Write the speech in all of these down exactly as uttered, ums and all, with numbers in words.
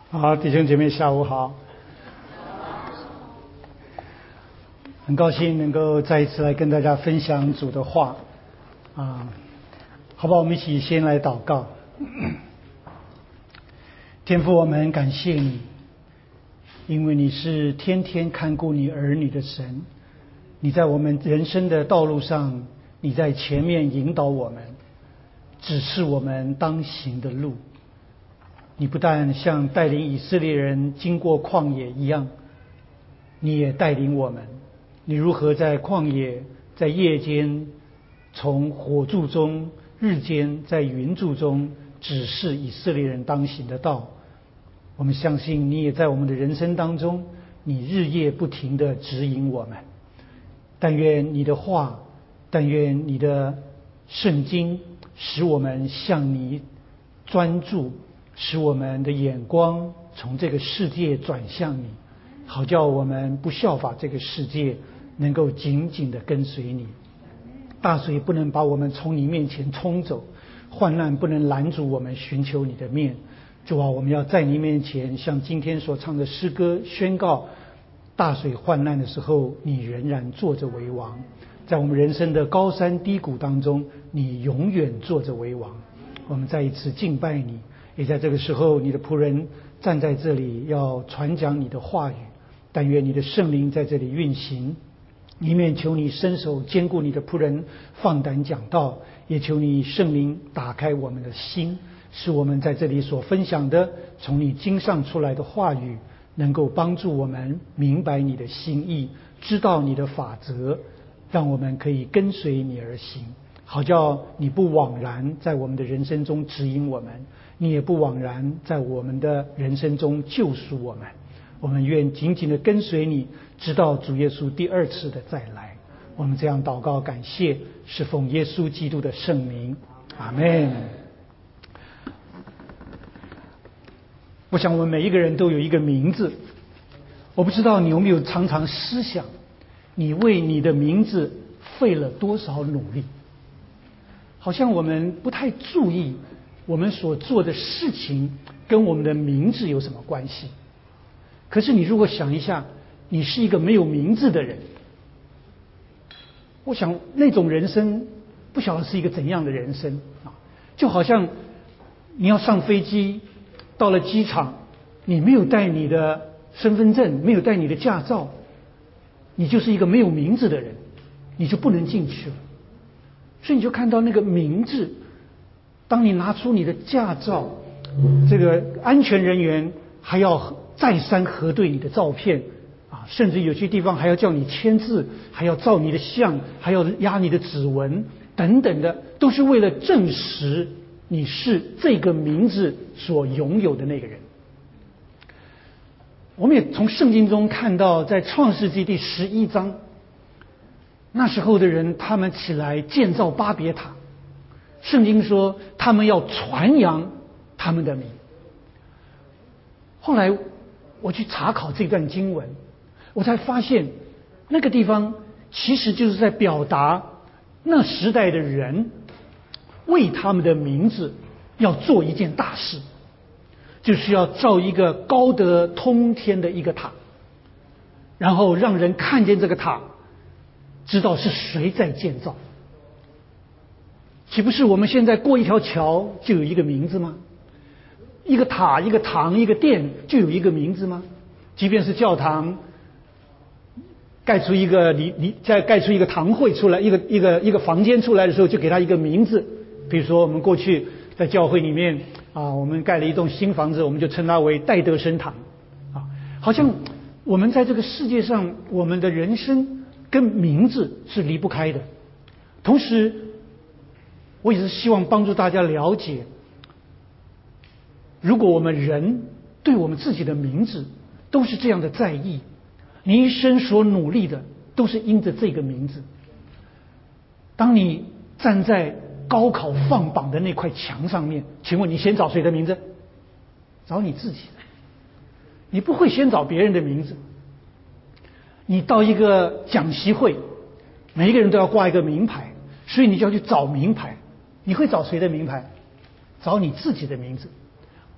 好，弟兄姐妹下午好，很高兴能够再一次来跟大家分享主的话啊，好吧，我们一起先来祷告。天父，我们感谢你，因为你是天天看顾你儿女的神，你在我们人生的道路上，你在前面引导我们，指示我们当行的路。你不但像带领以色列人经过旷野一样，你也带领我们，你如何在旷野，在夜间从火柱中，日间在云柱中指示以色列人当行的道。我们相信你也在我们的人生当中，你日夜不停地指引我们。但愿你的话，但愿你的圣经使我们向你专注，使我们的眼光从这个世界转向你，好叫我们不效法这个世界，能够紧紧地跟随你。大水不能把我们从你面前冲走，患难不能拦阻我们寻求你的面。主啊，我们要在你面前，像今天所唱的诗歌宣告，大水患难的时候，你仍然坐着为王。在我们人生的高山低谷当中，你永远坐着为王。我们再一次敬拜你，也在这个时候，你的仆人站在这里要传讲你的话语。但愿你的圣灵在这里运行，一面求你伸手坚固你的仆人，放胆讲道，也求你圣灵打开我们的心，使我们在这里所分享的从你经上出来的话语，能够帮助我们明白你的心意，知道你的法则，让我们可以跟随你而行，好叫你不枉然在我们的人生中指引我们，你也不枉然在我们的人生中救赎我们。我们愿紧紧地跟随你，直到主耶稣第二次的再来。我们这样祷告感谢，是奉耶稣基督的圣名，阿们。我想我们每一个人都有一个名字，我不知道你有没有常常思想，你为你的名字费了多少努力。好像我们不太注意我们所做的事情跟我们的名字有什么关系。可是你如果想一下，你是一个没有名字的人，我想那种人生不晓得是一个怎样的人生啊！就好像你要上飞机，到了机场，你没有带你的身份证，没有带你的驾照，你就是一个没有名字的人，你就不能进去了。所以你就看到那个名字，当你拿出你的驾照，这个安全人员还要再三核对你的照片啊，甚至有些地方还要叫你签字，还要照你的相，还要压你的指纹等等的，都是为了证实你是这个名字所拥有的那个人。我们也从圣经中看到，在创世纪第十一章，那时候的人他们起来建造巴别塔，圣经说他们要传扬他们的名。后来我去查考这段经文，我才发现那个地方其实就是在表达那时代的人为他们的名字要做一件大事，就是要造一个高得通天的一个塔，然后让人看见这个塔，知道是谁在建造。岂不是我们现在过一条桥就有一个名字吗？一个塔，一个堂，一个殿就有一个名字吗？即便是教堂盖出一个你你再盖出一个堂会出来，一个一个一个房间出来的时候，就给它一个名字。比如说我们过去在教会里面啊，我们盖了一栋新房子，我们就称它为戴德生堂啊。好像我们在这个世界上，我们的人生跟名字是离不开的。同时我也是希望帮助大家了解，如果我们人对我们自己的名字都是这样的在意，你一生所努力的都是因着这个名字。当你站在高考放榜的那块墙上面，请问你先找谁的名字？找你自己的。你不会先找别人的名字。你到一个讲习会，每一个人都要挂一个名牌，所以你就要去找名牌。你会找谁的名牌？找你自己的名字。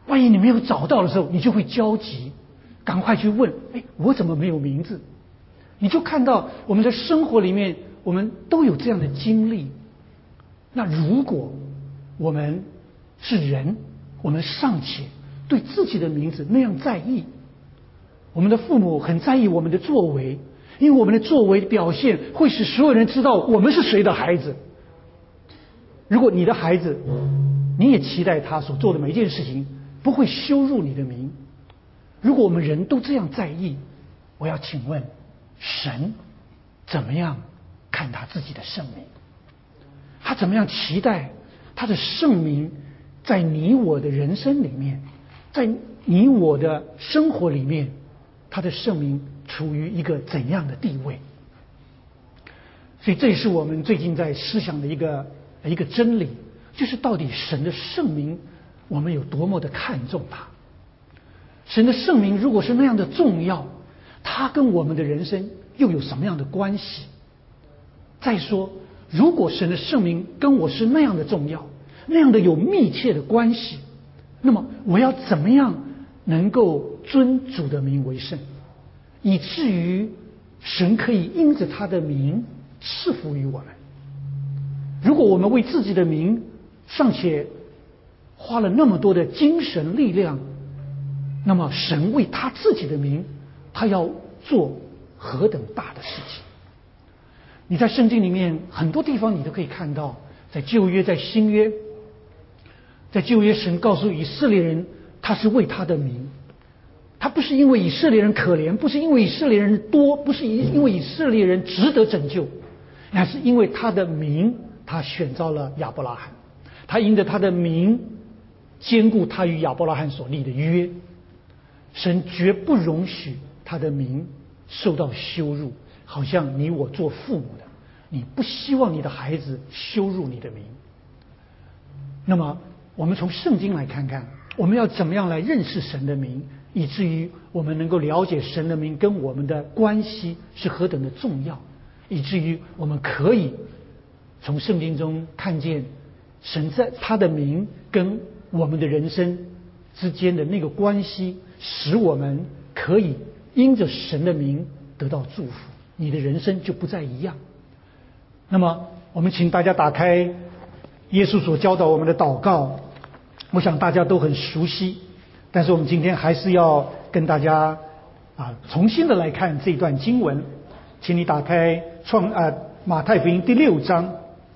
万一你没有找到的时候，你就会焦急，赶快去问：哎，我怎么没有名字？你就看到我们的生活里面，我们都有这样的经历。那如果我们是人，我们尚且对自己的名字那样在意，我们的父母很在意我们的作为，因为我们的作为表现会使所有人知道我们是谁的孩子。如果你的孩子，你也期待他所做的每一件事情不会羞辱你的名。如果我们人都这样在意，我要请问神怎么样看他自己的圣名？他怎么样期待他的圣名在你我的人生里面，在你我的生活里面，他的圣名处于一个怎样的地位？所以这也是我们最近在思想的一个一个真理，就是到底神的圣名我们有多么的看重它。神的圣名如果是那样的重要，它跟我们的人生又有什么样的关系？再说，如果神的圣名跟我是那样的重要，那样的有密切的关系，那么我要怎么样能够尊主的名为圣，以至于神可以因着他的名赐福于我们？如果我们为自己的名尚且花了那么多的精神力量，那么神为他自己的名，他要做何等大的事情？你在圣经里面很多地方你都可以看到，在旧约在新约，在旧约神告诉以色列人，他是为他的名，他不是因为以色列人可怜，不是因为以色列人多，不是因为以色列人值得拯救，乃是因为他的名，他选召了亚伯拉罕，他因着他的名坚固他与亚伯拉罕所立的约。神绝不容许他的名受到羞辱，好像你我做父母的，你不希望你的孩子羞辱你的名。那么我们从圣经来看看，我们要怎么样来认识神的名，以至于我们能够了解神的名跟我们的关系是何等的重要，以至于我们可以从圣经中看见神在他的名跟我们的人生之间的那个关系，使我们可以因着神的名得到祝福，你的人生就不再一样。那么我们请大家打开耶稣所教导我们的祷告，我想大家都很熟悉，但是我们今天还是要跟大家啊重新的来看这段经文。请你打开创啊马太福音第六章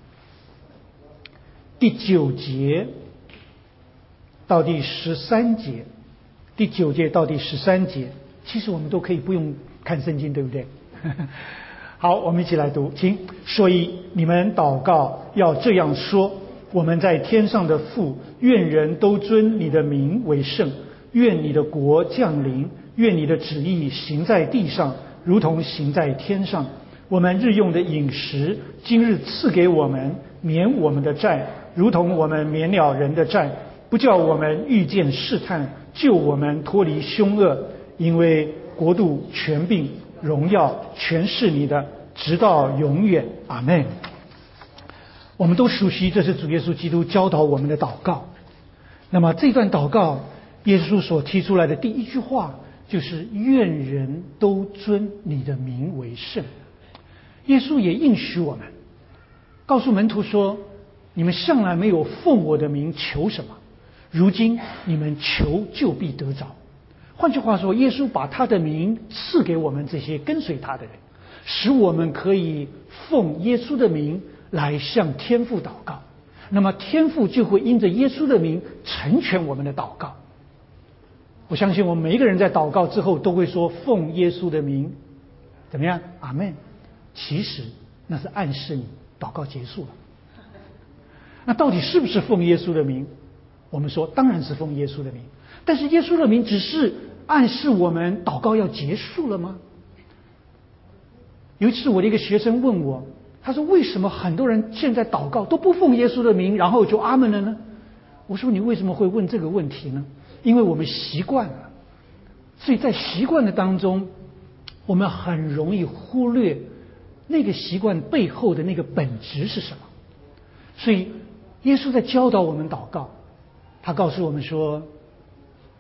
第九节到第十三节，第九节到第十三节，其实我们都可以不用看圣经，对不对？好，我们一起来读，请。所以你们祷告要这样说：我们在天上的父，愿人都尊你的名为圣，愿你的国降临，愿你的旨意行在地上，如同行在天上。我们日用的饮食，今日赐给我们，免我们的债，如同我们免了人的债，不叫我们遇见试探，救我们脱离凶恶。因为国度、权柄、荣耀全是你的，直到永远。阿们。我们都熟悉，这是主耶稣基督教导我们的祷告。那么这段祷告，耶稣所提出来的第一句话就是愿人都尊你的名为圣。耶稣也应许我们，告诉门徒说，你们向来没有奉我的名求什么，如今你们求就必得着。换句话说，耶稣把他的名赐给我们这些跟随他的人，使我们可以奉耶稣的名来向天父祷告，那么天父就会因着耶稣的名成全我们的祷告。我相信我们每一个人在祷告之后都会说奉耶稣的名怎么样？阿们。其实那是暗示你祷告结束了。那到底是不是奉耶稣的名？我们说当然是奉耶稣的名，但是耶稣的名只是暗示我们祷告要结束了吗？有一次我的一个学生问我，他说为什么很多人现在祷告都不奉耶稣的名，然后就阿们了呢？我说你为什么会问这个问题呢？因为我们习惯了，所以在习惯的当中，我们很容易忽略那个习惯背后的那个本质是什么。所以耶稣在教导我们祷告，他告诉我们说，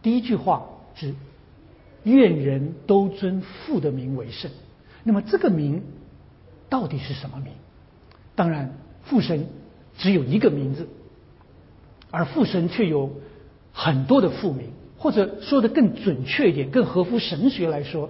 第一句话是愿人都尊父的名为圣。那么这个名到底是什么名？当然父神只有一个名字，而父神却有很多的父名，或者说的更准确一点，更合乎神学来说，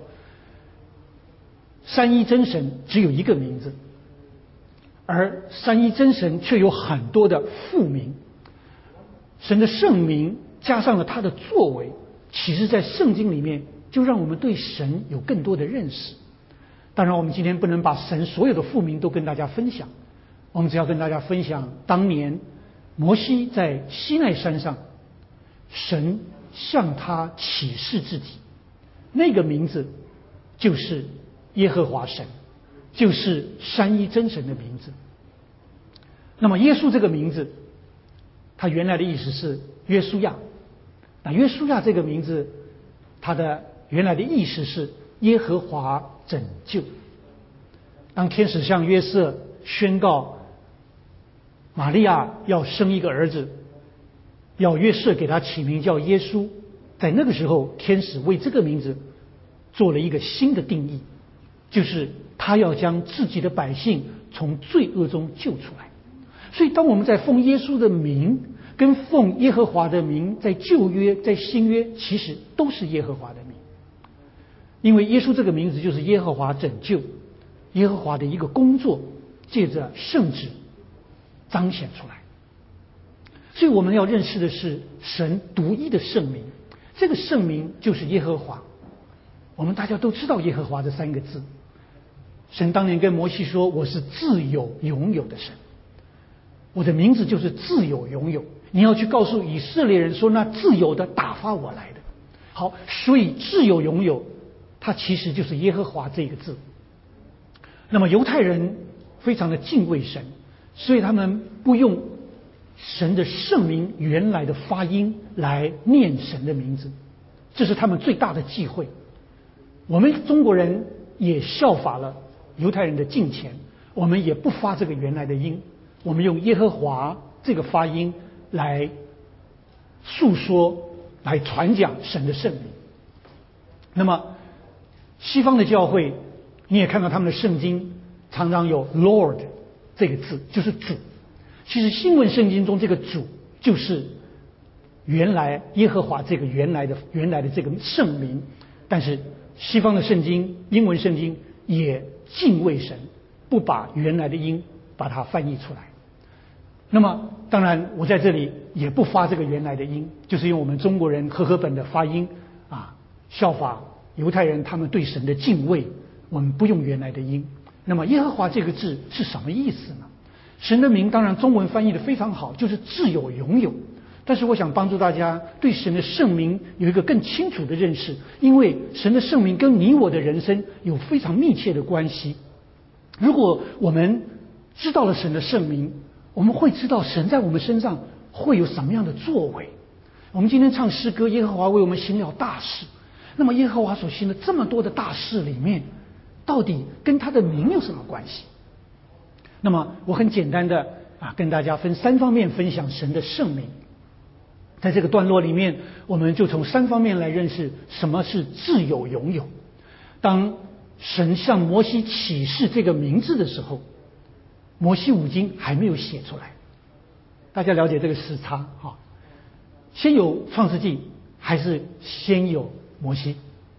三一真神只有一个名字，而三一真神却有很多的父名。神的圣名加上了他的作为，其实在圣经里面就让我们对神有更多的认识。当然我们今天不能把神所有的父名都跟大家分享，我们只要跟大家分享当年摩西在西奈山上神向他启示自己，那个名字就是耶和华神，就是三一真神的名字。那么耶稣这个名字，他原来的意思是约书亚。那约书亚这个名字，他的原来的意思是耶和华拯救。当天使向约瑟宣告玛利亚要生一个儿子，要约瑟给他起名叫耶稣，在那个时候天使为这个名字做了一个新的定义，就是他要将自己的百姓从罪恶中救出来。所以当我们在奉耶稣的名跟奉耶和华的名，在旧约在新约其实都是耶和华的名，因为耶稣这个名字就是耶和华拯救，耶和华的一个工作借着圣旨彰显出来。所以我们要认识的是神独一的圣名，这个圣名就是耶和华。我们大家都知道耶和华这三个字，神当年跟摩西说，我是自有永有的神，我的名字就是自有永有，你要去告诉以色列人说，那自由的打发我来的。好，所以自有永有它其实就是耶和华这个字。那么犹太人非常的敬畏神，所以他们不用神的圣名原来的发音来念神的名字，这是他们最大的忌讳。我们中国人也效法了犹太人的敬虔，我们也不发这个原来的音，我们用耶和华这个发音来诉说，来传讲神的圣名。那么西方的教会你也看到他们的圣经常常有 Lord 这个字，就是主。其实新文圣经中这个主就是原来耶和华这个原来的原来的这个圣名，但是西方的圣经英文圣经也敬畏神，不把原来的音把它翻译出来。那么当然我在这里也不发这个原来的音，就是用我们中国人和合本的发音啊，效法犹太人他们对神的敬畏，我们不用原来的音。那么耶和华这个字是什么意思呢？神的名当然中文翻译的非常好，就是自有永有。但是我想帮助大家对神的圣名有一个更清楚的认识，因为神的圣名跟你我的人生有非常密切的关系。如果我们知道了神的圣名，我们会知道神在我们身上会有什么样的作为。我们今天唱诗歌，耶和华为我们行了大事。那么耶和华所行的这么多的大事里面，到底跟他的名有什么关系？那么我很简单的啊，跟大家分三方面分享神的圣名。在这个段落里面，我们就从三方面来认识什么是自有永有。当神向摩西启示这个名字的时候，摩西五经还没有写出来。大家了解这个时差哈？先有创世纪还是先有摩西？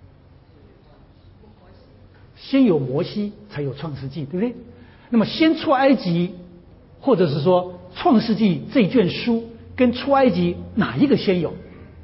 先有摩西才有创世纪，对不对？那么先出埃及，或者是说创世纪这卷书跟出埃及哪一个先有？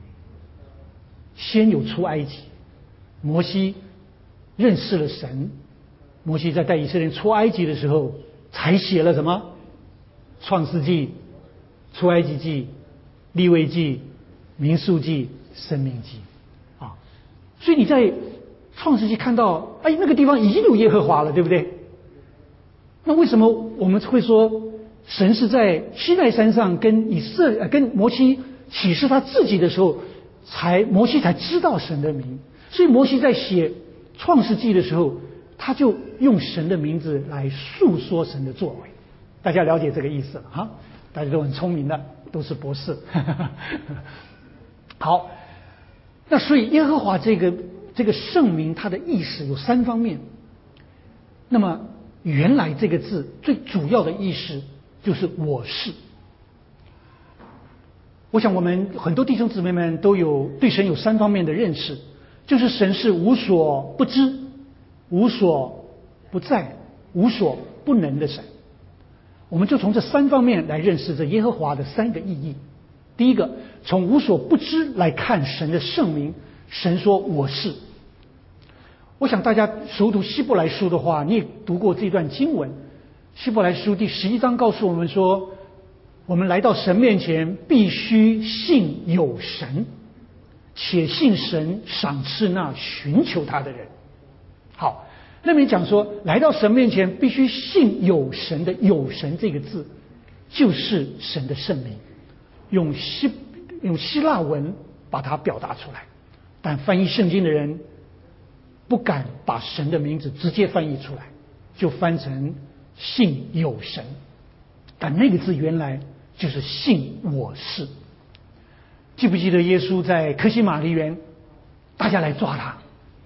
先有出埃及。摩西认识了神，摩西在带以色列人出埃及的时候才写了什么？创世纪、出埃及记、利未记、民数记、申命记啊。所以你在创世纪看到，哎，那个地方已经有耶和华了，对不对？那为什么我们会说神是在西奈山上跟以色呃跟摩西启示他自己的时候，才摩西才知道神的名？所以摩西在写创世纪的时候，他就用神的名字来诉说神的作为。大家了解这个意思了哈？大家都很聪明的，都是博士。好， 那所以耶和华这个这个圣名，它的意思有三方面。那么原来这个字最主要的意思就是我是。我想我们很多弟兄姊妹们都有对神有三方面的认识，就是神是无所不知、无所不在、无所不能的神。我们就从这三方面来认识这耶和华的三个意义。第一个，从无所不知来看神的圣名，神说我是。我想大家熟读希伯来书的话，你也读过这段经文。希伯来书第十一章告诉我们说，我们来到神面前必须信有神，且信神赏赐那寻求他的人。好，那边讲说来到神面前必须信有神的有神这个字就是神的圣名，用希用希腊文把它表达出来，但翻译圣经的人不敢把神的名字直接翻译出来，就翻成信有神，但那个字原来就是信我是。记不记得耶稣在客西马尼园，大家来抓他，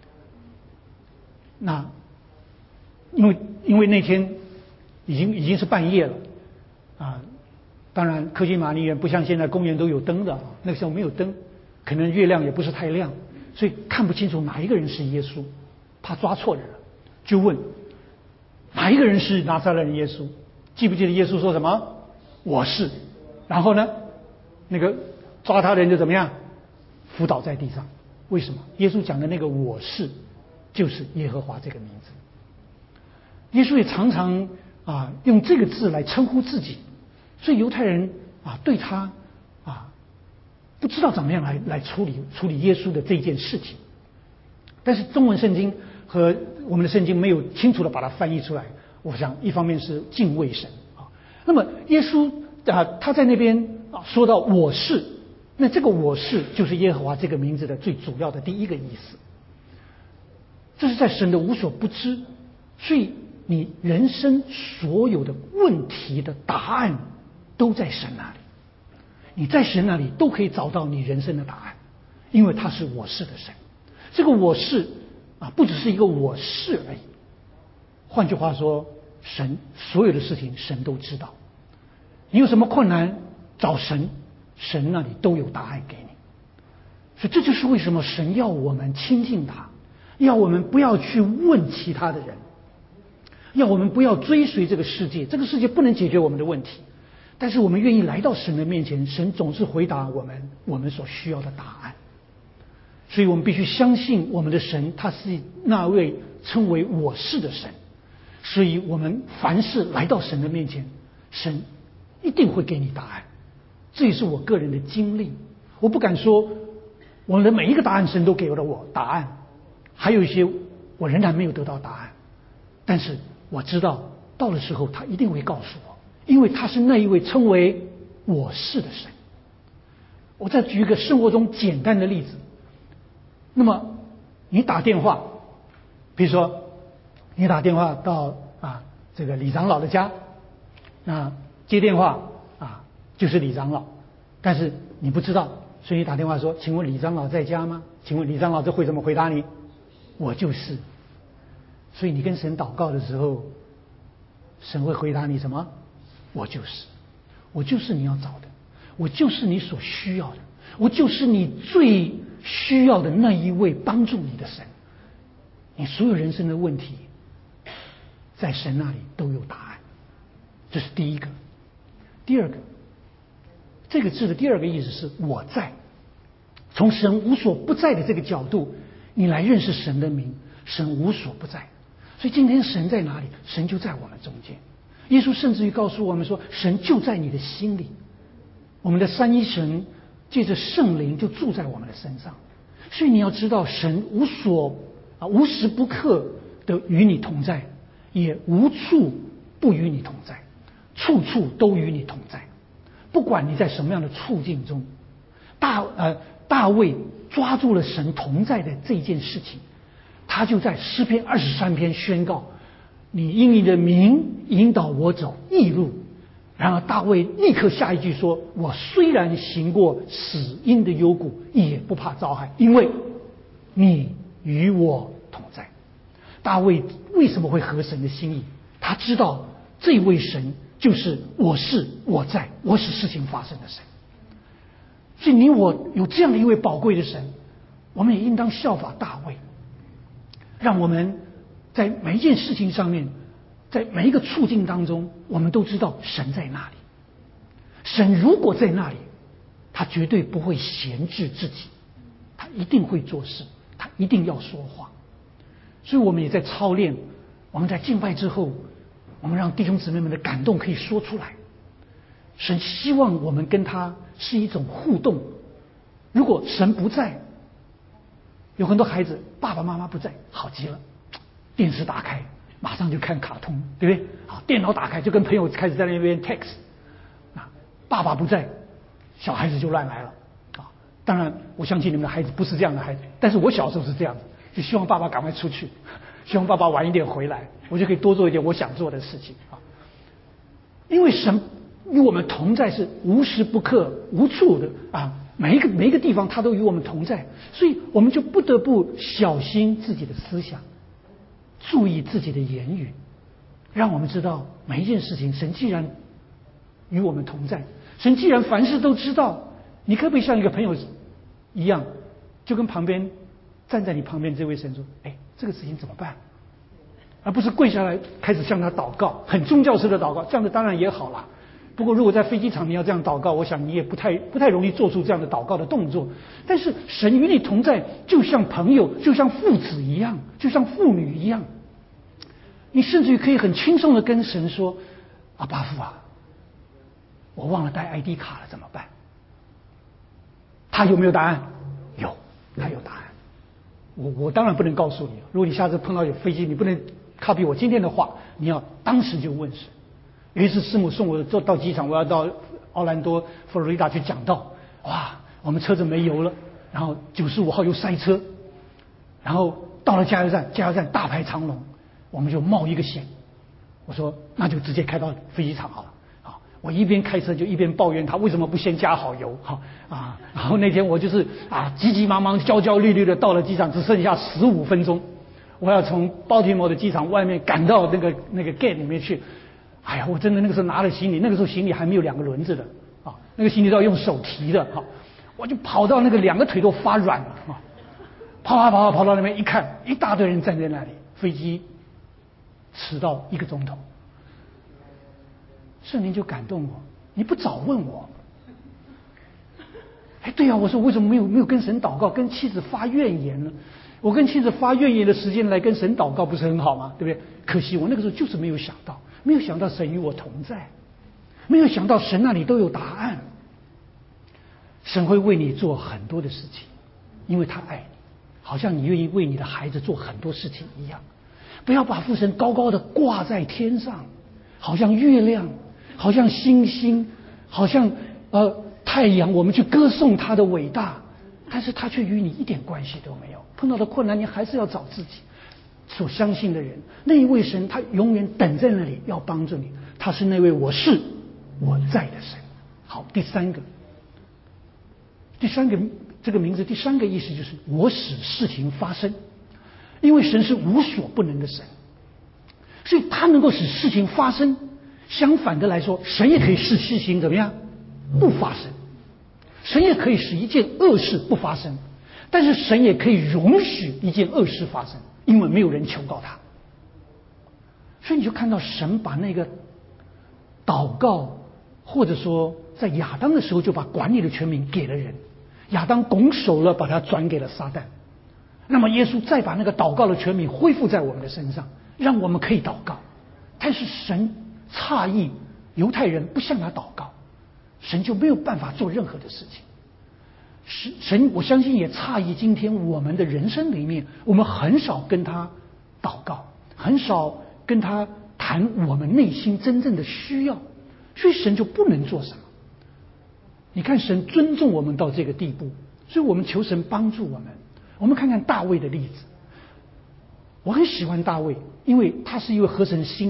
那因为因为那天已经已经是半夜了啊，当然客西马尼园不像现在公园都有灯的，那个时候没有灯，可能月亮也不是太亮，所以看不清楚哪一个人是耶稣，怕抓错人了，就问哪一个人是拿撒勒人耶稣。记不记得耶稣说什么？我是。然后呢，那个抓他的人就怎么样？伏倒在地上。为什么？耶稣讲的那个我是就是耶和华这个名字。耶稣也常常啊用这个字来称呼自己，所以犹太人啊对他啊不知道怎么样来来处理处理耶稣的这件事情。但是中文圣经和我们的圣经没有清楚的把它翻译出来，我想一方面是敬畏神啊。那么耶稣啊他在那边啊说到我是，那这个我是就是耶和华这个名字的最主要的第一个意思。这是在神的无所不知，所以你人生所有的问题的答案都在神那里，你在神那里都可以找到你人生的答案，因为他是我是的神。这个我是啊，不只是一个我是而已。换句话说，神所有的事情神都知道，你有什么困难找神，神那里都有答案给你。所以这就是为什么神要我们亲近他，要我们不要去问其他的人，要我们不要追随这个世界，这个世界不能解决我们的问题，但是我们愿意来到神的面前，神总是回答我们我们所需要的答案。所以我们必须相信我们的神，他是那位称为我是的神，所以我们凡事来到神的面前，神一定会给你答案。这也是我个人的经历，我不敢说我的每一个答案神都给了我答案，还有一些我仍然没有得到答案，但是我知道到的时候他一定会告诉我，因为他是那一位称为我是的神。我再举一个生活中简单的例子，那么你打电话，比如说你打电话到啊这个李长老的家，那接电话啊就是李长老，但是你不知道，所以你打电话说请问李长老在家吗？请问李长老这会怎么回答你？我就是。所以你跟神祷告的时候，神会回答你什么？我就是，我就是你要找的，我就是你所需要的，我就是你最需要的那一位帮助你的神。你所有人生的问题在神那里都有答案，这是第一个。第二个，这个字的第二个意思是我在，从神无所不在的这个角度你来认识神的名，神无所不在。所以今天神在哪里？神就在我们中间。耶稣甚至于告诉我们说，神就在你的心里。我们的三一神借着圣灵就住在我们的身上，所以你要知道神无所啊无时不刻的与你同在，也无处不与你同在，处处都与你同在。不管你在什么样的处境中，大呃大卫抓住了神同在的这件事情，他就在诗篇二十三篇宣告：你因你的名引导我走义路， 然而大卫立刻下一句说：我虽然行过死荫的幽谷，也不怕遭害，因为你与我同在。大卫为什么会合神的心意？他知道这位神就是我是我在，我使事情发生的神。所以你我有这样的一位宝贵的神，我们也应当效法大卫，让我们在每一件事情上面，在每一个处境当中，我们都知道神在那里。神如果在那里，他绝对不会闲置自己，他一定会做事，他一定要说话。所以我们也在操练，我们在敬拜之后，我们让弟兄姊妹们的感动可以说出来。神希望我们跟他是一种互动。如果神不在，有很多孩子爸爸妈妈不在，好极了，电视打开马上就看卡通，对不对？好，电脑打开就跟朋友开始在那边 text。啊，爸爸不在，小孩子就乱来了啊！当然，我相信你们的孩子不是这样的孩子，但是我小时候是这样子，就希望爸爸赶快出去，希望爸爸晚一点回来，我就可以多做一点我想做的事情啊。因为神与我们同在是无时不刻、无处的啊，每一个每一个地方他都与我们同在，所以我们就不得不小心自己的思想，注意自己的言语，让我们知道每一件事情，神既然与我们同在，神既然凡事都知道，你可不可以像一个朋友一样，就跟旁边站在你旁边这位神说：“哎，这个事情怎么办？”而不是跪下来开始向他祷告，很宗教式的祷告，这样的当然也好啦。不过如果在飞机场你要这样祷告，我想你也不太不太容易做出这样的祷告的动作。但是神与你同在，就像朋友，就像父子一样，就像父女一样。你甚至于可以很轻松的跟神说：“阿爸父啊，我忘了带 I D 卡了，怎么办？”他有没有答案？有，他有答案。我我当然不能告诉你，如果你下次碰到有飞机，你不能 copy 我今天的话，你要当时就问神。有一次师母送我到到机场，我要到奥兰多佛罗里达去讲道，哇，我们车子没油了，然后九十五号又塞车，然后到了加油站，加油站大排长龙，我们就冒一个险，我说那就直接开到飞机场好了。好，我一边开车就一边抱怨他为什么不先加好油，好啊，然后那天我就是啊急急忙忙焦焦虑虑的到了机场，只剩下十五分钟，我要从包提摩的机场外面赶到那个那个 gate 里面去。哎呀，我真的那个时候拿了行李，那个时候行李还没有两个轮子的啊，那个行李都要用手提的哈、啊，我就跑到那个两个腿都发软了啊，跑啊跑啊跑到那边一看，一大堆人站在那里，飞机迟到一个钟头，圣灵就感动我，你不早问我？哎，对啊，我说为什么没有没有跟神祷告，跟妻子发怨言呢？我跟妻子发怨言的时间来跟神祷告，不是很好吗？对不对？可惜我那个时候就是没有想到。没有想到神与我同在，没有想到神那里都有答案。神会为你做很多的事情，因为他爱你，好像你愿意为你的孩子做很多事情一样。不要把父神高高的挂在天上，好像月亮，好像星星，好像呃太阳，我们去歌颂他的伟大，但是他却与你一点关系都没有。碰到的困难，你还是要找自己所相信的人，那一位神，他永远等在那里要帮助你，他是那位我是我在的神。好，第三个，第三个这个名字，第三个意思就是我使事情发生，因为神是无所不能的神，所以他能够使事情发生。相反的来说，神也可以使事情怎么样不发生，神也可以使一件恶事不发生，但是神也可以容许一件恶事发生。因为没有人求告他，所以你就看到神把那个祷告，或者说在亚当的时候就把管理的权柄给了人，亚当拱手了，把他转给了撒旦。那么耶稣再把那个祷告的权柄恢复在我们的身上，让我们可以祷告。但是神诧异犹太人不向他祷告，神就没有办法做任何的事情。神，我相信也诧异今天我们的人生里面，我们很少跟他祷告，很少跟他谈我们内心真正的需要，所以神就不能做什么。你看神尊重我们到这个地步，所以我们求神帮助我们。我们看看大卫的例子，我很喜欢大卫，因为他是一位合神心意的人。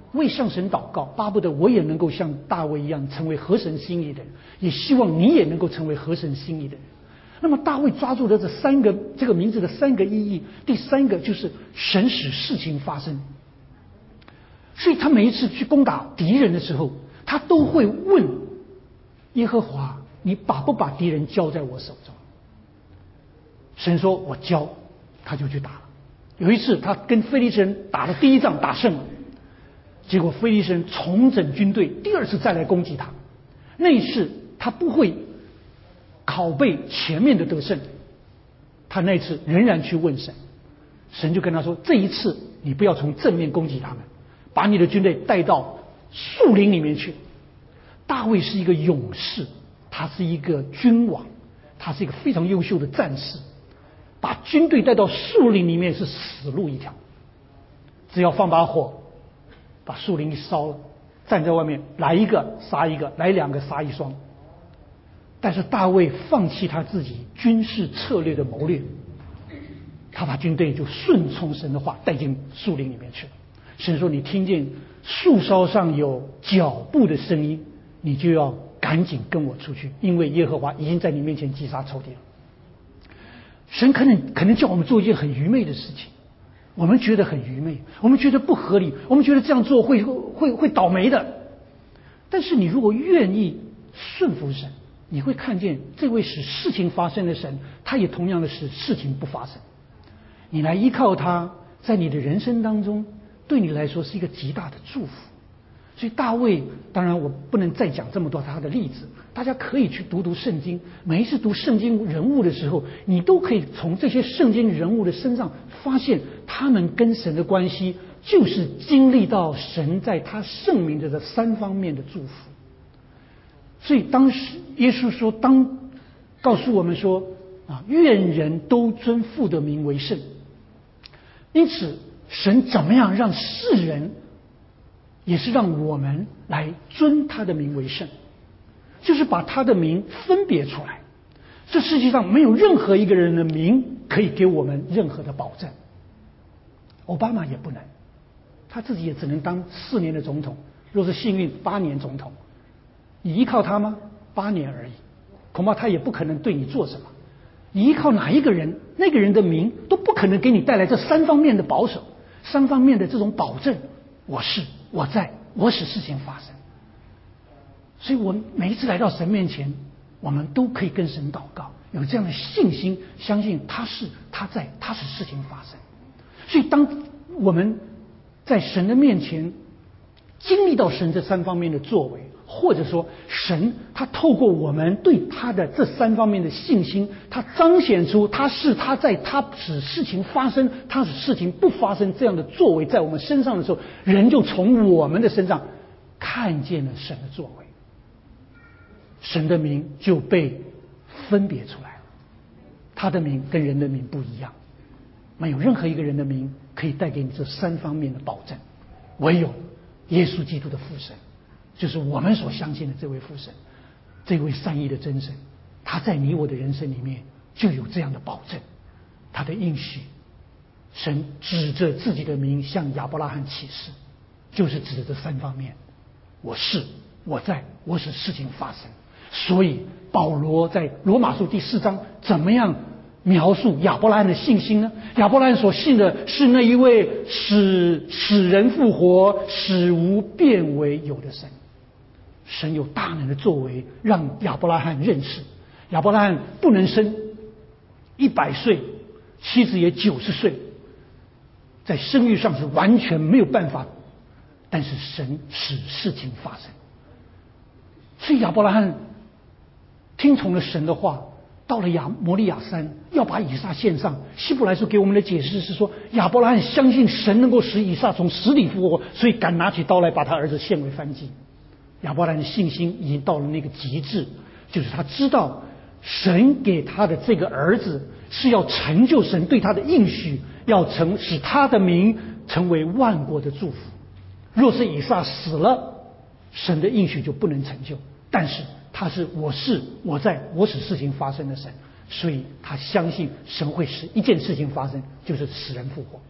为向神祷告，巴不得我也能够像大卫一样成为合神心意的人，也希望你也能够成为合神心意的人。那么大卫抓住了这三个这个名字的三个意义，第三个就是神使事情发生。所以他每一次去攻打敌人的时候，他都会问耶和华，你把不把敌人交在我手中？神说我交，他就去打了。有一次他跟非利士人打了第一仗，打胜了，结果非利士人重整军队，第二次再来攻击他。那一次他不会拷贝前面的得胜，他那次仍然去问神，神就跟他说，这一次你不要从正面攻击他们，把你的军队带到树林里面去。大卫是一个勇士，他是一个君王，他是一个非常优秀的战士，把军队带到树林里面是死路一条，只要放把火把树林一烧了，站在外面，来一个杀一个，来两个杀一双。但是大卫放弃他自己军事策略的谋略，他把军队就顺从神的话带进树林里面去了。神说，你听见树梢上有脚步的声音，你就要赶紧跟我出去，因为耶和华已经在你面前击杀仇敌了。神可能可能叫我们做一件很愚昧的事情，我们觉得很愚昧，我们觉得不合理，我们觉得这样做会会会倒霉的。但是你如果愿意顺服神，你会看见这位使事情发生的神，他也同样的使事情不发生。你来依靠他，在你的人生当中对你来说是一个极大的祝福。所以大卫，当然我不能再讲这么多他的例子，大家可以去读读圣经，每一次读圣经人物的时候，你都可以从这些圣经人物的身上发现他们跟神的关系就是经历到神在他圣名的这三方面的祝福。所以当时耶稣说，当告诉我们说啊，愿人都尊父的名为圣。因此神怎么样让世人也是让我们来尊他的名为圣，就是把他的名分别出来。这世界上没有任何一个人的名可以给我们任何的保证，奥巴马也不能，他自己也只能当四年的总统，若是幸运八年总统。你依靠他吗？八年而已，恐怕他也不可能对你做什么。你依靠哪一个人，那个人的名都不可能给你带来这三方面的保守，三方面的这种保证。我是，我在，我使事情发生。所以我每一次来到神面前，我们都可以跟神祷告，有这样的信心，相信他是，他在，他使事情发生。所以当我们在神的面前经历到神这三方面的作为，或者说神他透过我们对他的这三方面的信心，他彰显出他是他在他使事情发生，他使事情不发生这样的作为在我们身上的时候，人就从我们的身上看见了神的作为，神的名就被分别出来了。他的名跟人的名不一样，没有任何一个人的名可以带给你这三方面的保证，唯有耶稣基督的父神，就是我们所相信的这位父神，这位善意的真神，他在你我的人生里面就有这样的保证，他的应许。神指着自己的名向亚伯拉罕启示，就是指着这三方面，我是，我在，我使事情发生。所以保罗在罗马书第四章怎么样描述亚伯拉罕的信心呢？亚伯拉罕所信的是那一位使使人复活、使无变为有的神。神有大能的作为，让亚伯拉罕认识，亚伯拉罕不能生，一百岁，妻子也九十岁，在生育上是完全没有办法，但是神使事情发生。所以亚伯拉罕听从了神的话，到了亚摩利亚山要把以撒献上。希伯来书给我们的解释是说，亚伯拉罕相信神能够使以撒从死里复活，所以敢拿起刀来把他儿子献为燔祭。亚伯拉罕的信心已经到了那个极致，就是他知道神给他的这个儿子是要成就神对他的应许，要成使他的名成为万国的祝福。若是以撒死了，神的应许就不能成就，但是他是我是我在我使事情发生的神，所以他相信神会使一件事情发生，就是使人复活。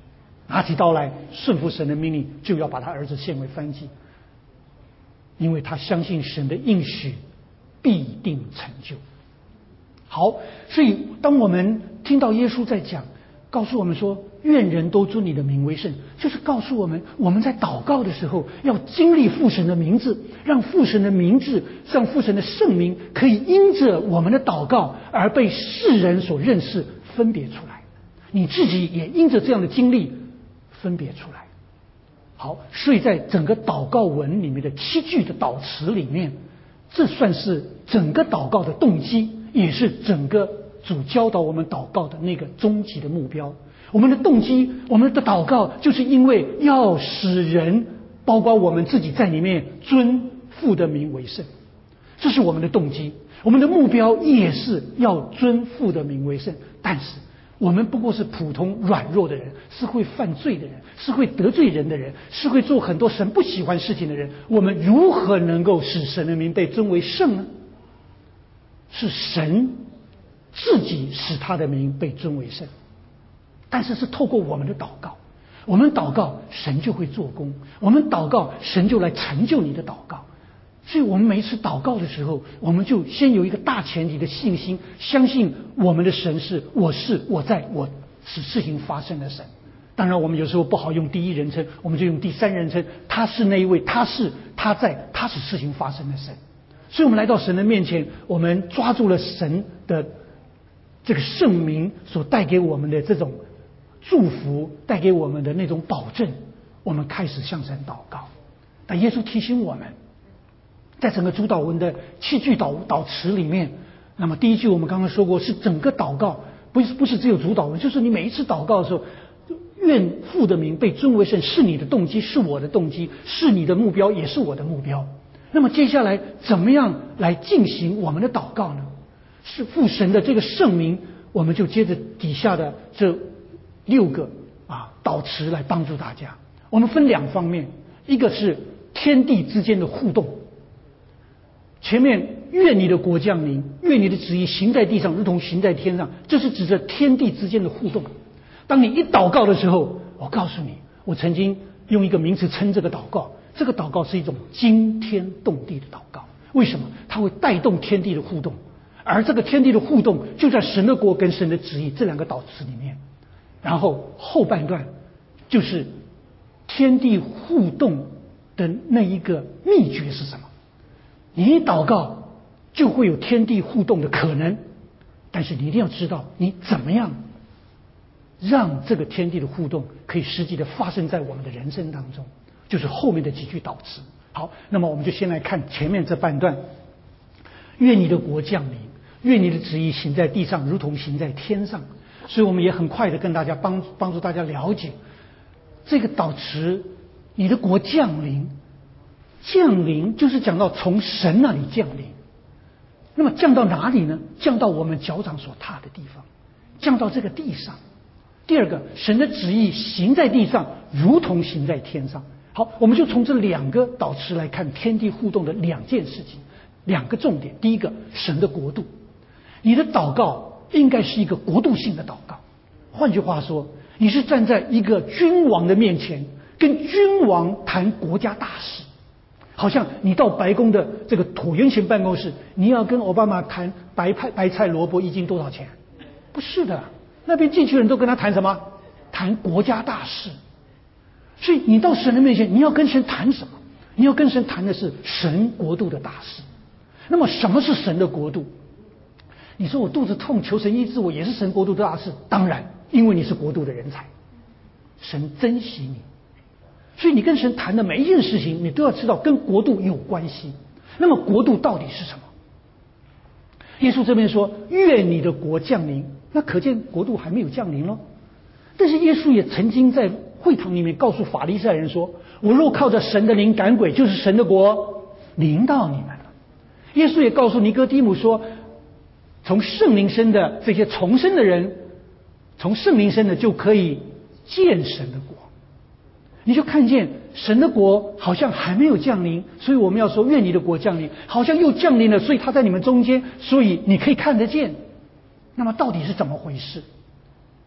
拿起刀来顺服神的命令，就要把他儿子献为燔祭，因为他相信神的应许必定成就。好，所以当我们听到耶稣在讲，告诉我们说愿人都尊你的名为圣，就是告诉我们我们在祷告的时候要经历父神的名字，让父神的名字，让父神的圣名可以因着我们的祷告而被世人所认识分别出来，你自己也因着这样的经历分别出来。好，所以在整个祷告文里面的七句的祷词里面，这算是整个祷告的动机，也是整个主教导我们祷告的那个终极的目标。我们的动机，我们的祷告，就是因为要使人，包括我们自己在里面尊父的名为圣，这是我们的动机。我们的目标也是要尊父的名为圣，但是我们不过是普通软弱的人，是会犯罪的人，是会得罪人的人，是会做很多神不喜欢事情的人。我们如何能够使神的名被尊为圣呢？是神自己使他的名被尊为圣，但是是透过我们的祷告，我们祷告神就会做工，我们祷告神就来成就你的祷告。所以我们每一次祷告的时候，我们就先有一个大前提的信心，相信我们的神是我是我在我使事情发生的神。当然我们有时候不好用第一人称，我们就用第三人称，他是那一位，他是他在他使事情发生的神。所以我们来到神的面前，我们抓住了神的这个圣名所带给我们的这种祝福，带给我们的那种保证，我们开始向神祷告。但耶稣提醒我们，在整个主祷文的七句祷祷词里面，那么第一句我们刚刚说过，是整个祷告，不是不是只有主祷文，就是你每一次祷告的时候，愿父的名被尊为圣，是你的动机，是我的动机，是你的目标，也是我的目标。那么接下来怎么样来进行我们的祷告呢？是父神的这个圣名，我们就接着底下的这六个啊祷词来帮助大家。我们分两方面，一个是天地之间的互动。前面愿你的国降临，愿你的旨意行在地上如同行在天上，这是指着天地之间的互动。当你一祷告的时候，我告诉你，我曾经用一个名词称这个祷告，这个祷告是一种惊天动地的祷告。为什么？它会带动天地的互动，而这个天地的互动就在神的国跟神的旨意这两个祷词里面。然后后半段就是天地互动的那一个秘诀是什么？你一祷告就会有天地互动的可能，但是你一定要知道你怎么样让这个天地的互动可以实际的发生在我们的人生当中，就是后面的几句祷词。好，那么我们就先来看前面这半段，愿你的国降临，愿你的旨意行在地上如同行在天上。所以我们也很快的跟大家帮帮助大家了解这个祷词，你的国降临，降临就是讲到从神那里降临。那么降到哪里呢？降到我们脚掌所踏的地方，降到这个地上。第二个，神的旨意行在地上如同行在天上。好，我们就从这两个祷词来看天地互动的两件事情，两个重点。第一个，神的国度，你的祷告应该是一个国度性的祷告。换句话说，你是站在一个君王的面前，跟君王谈国家大事。好像你到白宫的这个椭圆形办公室，你要跟奥巴马谈白菜白菜萝卜一斤多少钱？不是的，那边进去的人都跟他谈什么？谈国家大事。所以你到神的面前，你要跟神谈什么？你要跟神谈的是神国度的大事。那么什么是神的国度？你说我肚子痛求神医治我，也是神国度的大事。当然，因为你是国度的人才，神珍惜你，所以你跟神谈的每一件事情，你都要知道跟国度有关系。那么国度到底是什么？耶稣这边说愿你的国降临，那可见国度还没有降临咯。但是耶稣也曾经在会堂里面告诉法利赛人说，我若靠着神的灵赶鬼，就是神的国临到你们了。耶稣也告诉尼哥底母说，从圣灵生的这些重生的人，从圣灵生的就可以见神的国。你就看见神的国好像还没有降临，所以我们要说愿你的国降临，好像又降临了，所以他在你们中间，所以你可以看得见。那么到底是怎么回事？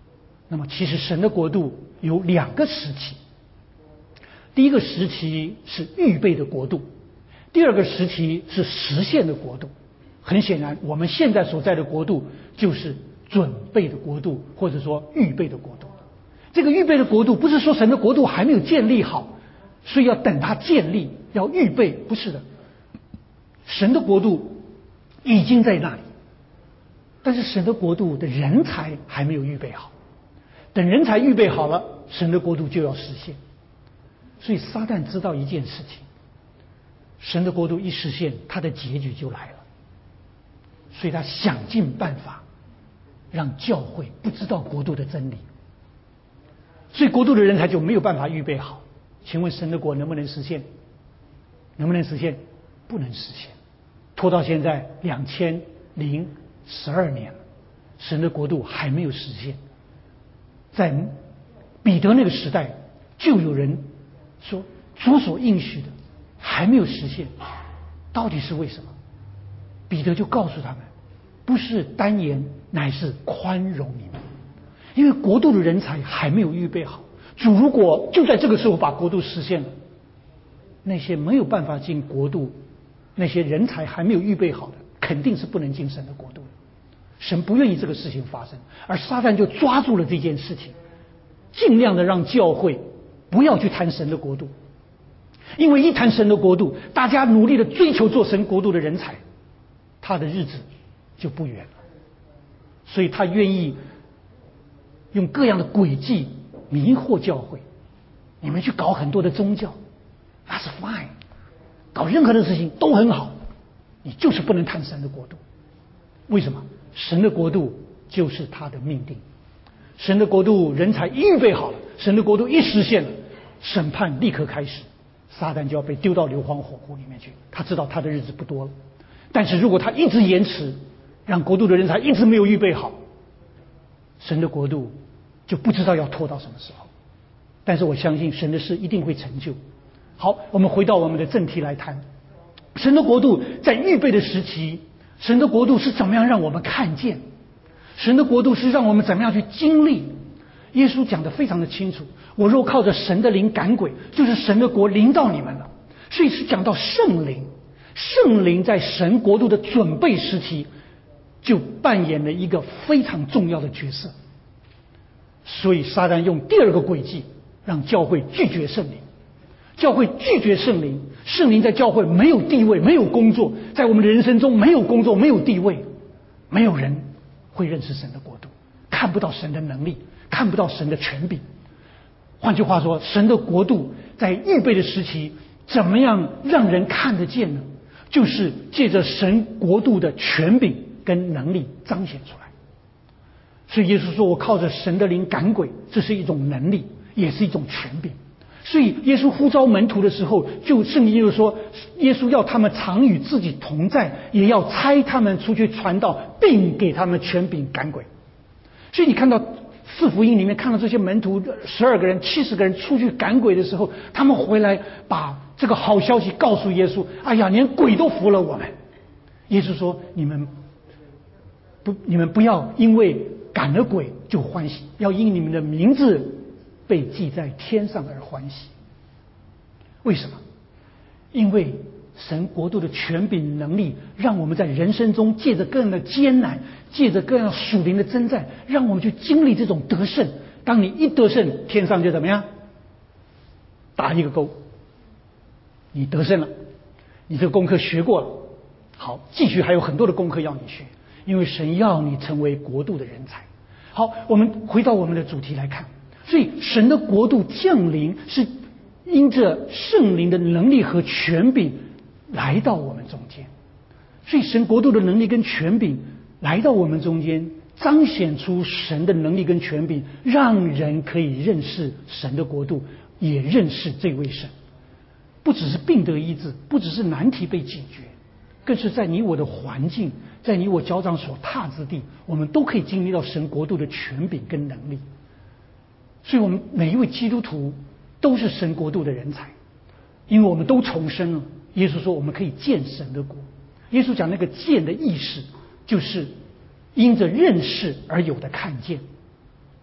那么其实神的国度有两个时期，第一个时期是预备的国度，第二个时期是实现的国度。很显然我们现在所在的国度就是准备的国度，或者说预备的国度。这个预备的国度不是说神的国度还没有建立好，所以要等它建立，要预备，不是的。神的国度已经在那里，但是神的国度的人才还没有预备好，等人才预备好了，神的国度就要实现。所以撒旦知道一件事情，神的国度一实现，他的结局就来了，所以他想尽办法让教会不知道国度的真理，所以国度的人才就没有办法预备好。请问神的国能不能实现？能不能实现？不能实现，拖到现在两千零十二年了，神的国度还没有实现。在彼得那个时代，就有人说主所应许的还没有实现，到底是为什么？彼得就告诉他们，不是单言，乃是宽容你们，因为国度的人才还没有预备好。主如果就在这个时候把国度实现了，那些没有办法进国度，那些人才还没有预备好的，肯定是不能进神的国度的。神不愿意这个事情发生，而撒旦就抓住了这件事情，尽量的让教会不要去谈神的国度，因为一谈神的国度，大家努力的追求做神国度的人才，他的日子就不远了。所以他愿意用各样的诡计迷惑教会。你们去搞很多的宗教 ，That's fine， 搞任何的事情都很好，你就是不能谈神的国度。为什么？神的国度就是他的命定，神的国度人才预备好了，神的国度一实现了，审判立刻开始，撒旦就要被丢到硫磺火湖里面去。他知道他的日子不多了，但是如果他一直延迟，让国度的人才一直没有预备好，神的国度就不知道要拖到什么时候。但是我相信神的事一定会成就。好，我们回到我们的正题来谈，神的国度在预备的时期，神的国度是怎么样让我们看见，神的国度是让我们怎么样去经历。耶稣讲得非常的清楚，我若靠着神的灵赶鬼，就是神的国临到你们了。所以是讲到圣灵，圣灵在神国度的准备时期就扮演了一个非常重要的角色。所以撒旦用第二个诡计，让教会拒绝圣灵。教会拒绝圣灵，圣灵在教会没有地位，没有工作，在我们的人生中没有工作，没有地位，没有人会认识神的国度，看不到神的能力，看不到神的权柄。换句话说，神的国度在预备的时期怎么样让人看得见呢？就是借着神国度的权柄跟能力彰显出来。所以耶稣说，我靠着神的灵赶鬼，这是一种能力，也是一种权柄。所以耶稣呼召门徒的时候，就圣经就说，耶稣要他们常与自己同在，也要差他们出去传道，并给他们权柄赶鬼。所以你看到四福音里面看到这些门徒十二个人、七十个人出去赶鬼的时候，他们回来把这个好消息告诉耶稣，哎呀，连鬼都服了我们。耶稣说，你们不，你们不要因为赶了鬼就欢喜，要因你们的名字被记在天上而欢喜。为什么？因为神国度的权柄能力，让我们在人生中借着各样的艰难，借着各样属灵的征战，让我们去经历这种得胜。当你一得胜，天上就怎么样？打一个勾，你得胜了，你这个功课学过了，好，继续还有很多的功课要你学，因为神要你成为国度的人才。好，我们回到我们的主题来看，所以神的国度降临是因着圣灵的能力和权柄来到我们中间。所以神国度的能力跟权柄来到我们中间，彰显出神的能力跟权柄，让人可以认识神的国度，也认识这位神。不只是病得医治，不只是难题被解决，更是在你我的环境，在你我脚掌所踏之地，我们都可以经历到神国度的权柄跟能力。所以我们每一位基督徒都是神国度的人才，因为我们都重生了。耶稣说我们可以见神的国。耶稣讲那个见的意识，就是因着认识而有的看见。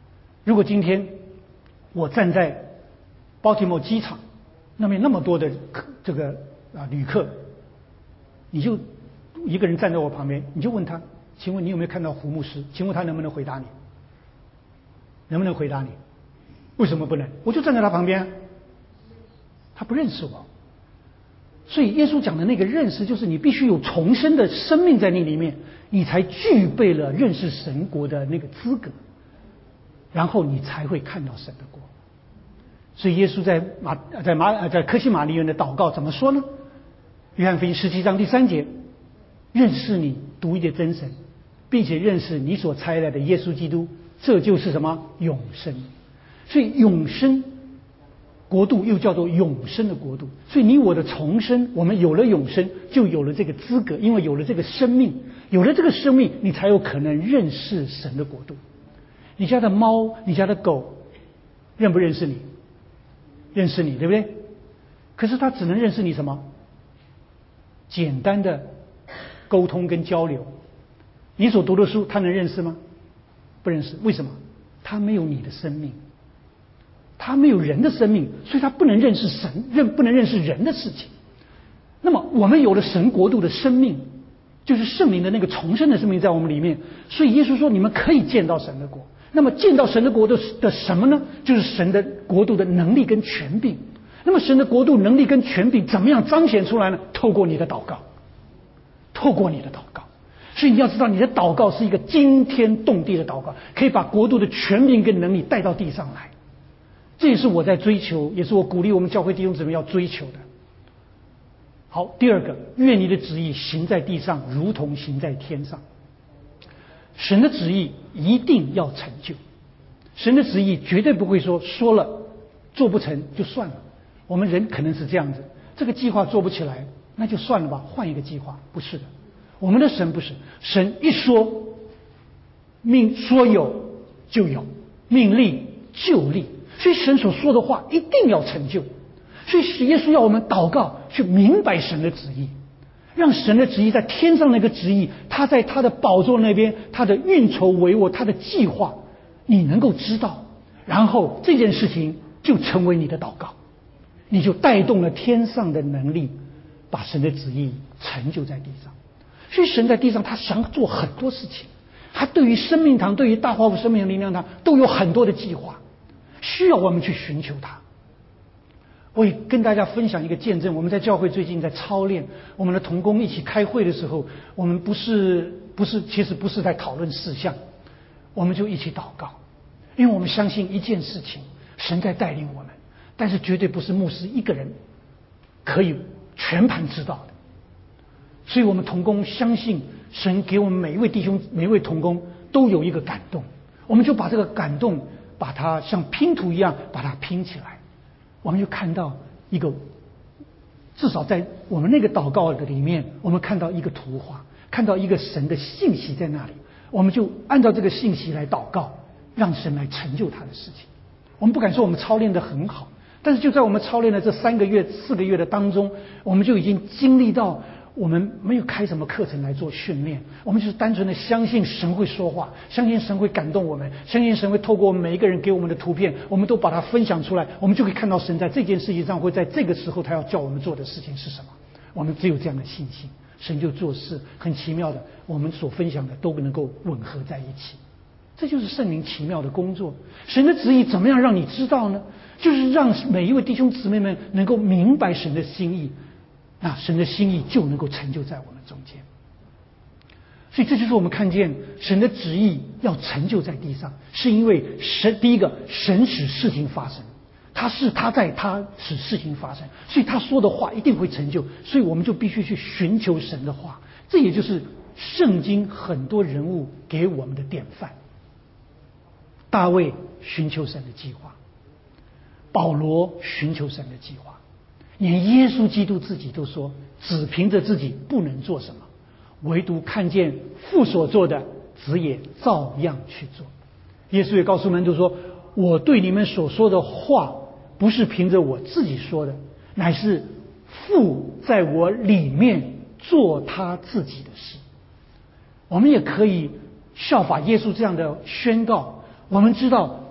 如果今天我站在包提莫机场那边那么多的这个啊旅客，你就一个人站在我旁边，你就问他，请问你有没有看到胡牧师？请问他能不能回答你？能不能回答你？为什么不能？我就站在他旁边，他不认识我。所以耶稣讲的那个认识，就是你必须有重生的生命在那里面，你才具备了认识神国的那个资格，然后你才会看到神的国。所以耶稣在马在马在科西玛利园的祷告怎么说呢？约翰福音十七章第三节，认识你独一的真神，并且认识你所差来的耶稣基督，这就是什么？永生。所以永生国度又叫做永生的国度。所以你我的重生，我们有了永生，就有了这个资格，因为有了这个生命，有了这个生命，你才有可能认识神的国度。你家的猫，你家的狗，认不认识你？认识你，对不对？可是它只能认识你什么？简单的沟通跟交流。你所读的书，它能认识吗？不认识。为什么？它没有你的生命，它没有人的生命，所以它不能认识神，认不能认识人的事情。那么我们有了神国度的生命，就是圣灵的那个重生的生命在我们里面，所以耶稣说你们可以见到神的国。那么见到神的国度的什么呢？就是神的国度的能力跟权柄。那么神的国度能力跟权柄怎么样彰显出来呢？透过你的祷告，透过你的祷告。所以你要知道，你的祷告是一个惊天动地的祷告，可以把国度的权柄跟能力带到地上来。这也是我在追求，也是我鼓励我们教会弟兄姊妹要追求的。好，第二个，愿你的旨意行在地上，如同行在天上。神的旨意一定要成就，神的旨意绝对不会说说了做不成就算了。我们人可能是这样子，这个计划做不起来，那就算了吧，换一个计划。不是的，我们的神不是，神一说命说有就有，命立就立，所以神所说的话一定要成就。所以耶稣要我们祷告，去明白神的旨意，让神的旨意在天上那个旨意，他在他的宝座那边，他的运筹帷幄，他的计划，你能够知道，然后这件事情就成为你的祷告，你就带动了天上的能力，把神的旨意成就在地上。所以神在地上他想做很多事情，他对于生命堂，对于大华府生命灵粮堂都有很多的计划，需要我们去寻求他。我也跟大家分享一个见证，我们在教会最近在操练，我们的同工一起开会的时候，我们不是不是其实不是在讨论事项，我们就一起祷告，因为我们相信一件事情，神在带领我们，但是绝对不是牧师一个人可以全盘知道的。所以我们同工相信神给我们每一位弟兄每一位同工都有一个感动，我们就把这个感动把它像拼图一样把它拼起来，我们就看到一个，至少在我们那个祷告的里面，我们看到一个图画，看到一个神的信息在那里，我们就按照这个信息来祷告，让神来成就他的事情。我们不敢说我们操练得很好，但是就在我们操练的这三个月四个月的当中，我们就已经经历到，我们没有开什么课程来做训练，我们就是单纯的相信神会说话，相信神会感动我们，相信神会透过我们每一个人给我们的图片，我们都把它分享出来，我们就可以看到神在这件事情上会在这个时候他要叫我们做的事情是什么。我们只有这样的信心，神就做事很奇妙的，我们所分享的都能够吻合在一起。这就是圣灵奇妙的工作。神的旨意怎么样让你知道呢？就是让每一位弟兄姊妹们能够明白神的心意，那神的心意就能够成就在我们中间。所以这就是我们看见神的旨意要成就在地上，是因为神第一个，神使事情发生，他是他在他使事情发生，所以他说的话一定会成就，所以我们就必须去寻求神的话。这也就是圣经很多人物给我们的典范。大卫寻求神的计划，保罗寻求神的计划，连耶稣基督自己都说，只凭着自己不能做什么，唯独看见父所做的，子也照样去做。耶稣也告诉门徒说，我对你们所说的话不是凭着我自己说的，乃是父在我里面做他自己的事。我们也可以效法耶稣这样的宣告。我们知道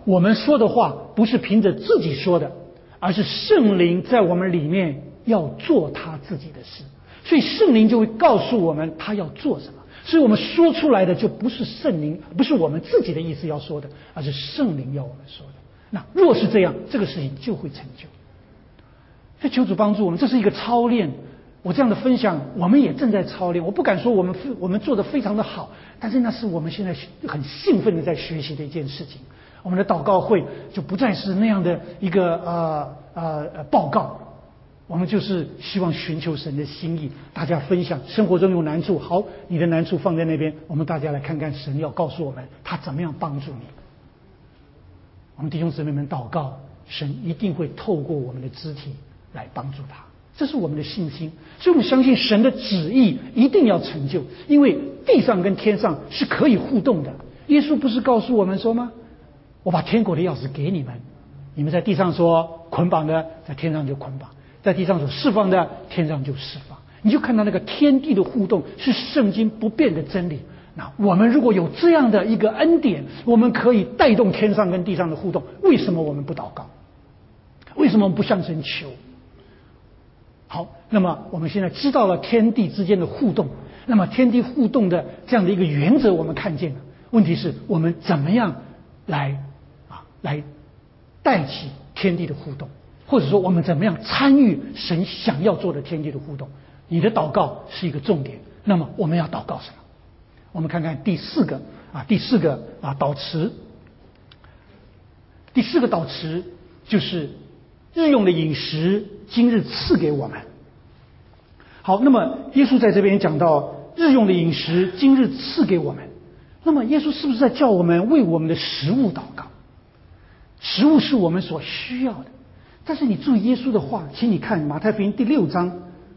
我们说的话不是凭着自己说的，而是圣灵在我们里面要做他自己的事，所以圣灵就会告诉我们他要做什么。所以我们说出来的就不是圣灵，不是我们自己的意思要说的，而是圣灵要我们说的。那若是这样，这个事情就会成就。所以求主帮助我们，这是一个操练。我这样的分享，我们也正在操练。我不敢说我们我们做得非常的好，但是那是我们现在很兴奋的在学习的一件事情。我们的祷告会就不再是那样的一个呃呃报告，我们就是希望寻求神的心意，大家分享生活中有难处，好，你的难处放在那边，我们大家来看看神要告诉我们他怎么样帮助你。我们弟兄姊妹们祷告，神一定会透过我们的肢体来帮助他，这是我们的信心。所以我们相信神的旨意一定要成就，因为地上跟天上是可以互动的。耶稣不是告诉我们说吗？我把天国的钥匙给你们，你们在地上说捆绑的，在天上就捆绑，在地上所释放的，天上就释放。你就看到那个天地的互动是圣经不变的真理。那我们如果有这样的一个恩典，我们可以带动天上跟地上的互动，为什么我们不祷告？为什么我们不向神求？好，那么我们现在知道了天地之间的互动，那么天地互动的这样的一个原则我们看见了。问题是我们怎么样来啊来带起天地的互动，或者说我们怎么样参与神想要做的天地的互动？你的祷告是一个重点。那么我们要祷告什么？我们看看第四个啊，第四个啊祷词。第四个祷词就是日用的饮食，今日赐给我们。好，那么耶稣在这边讲到日用的饮食，今日赐给我们。那么耶稣是不是在叫我们为我们的食物祷告？食物是我们所需要的。但是你注意耶稣的话，请你看马太福音第六章，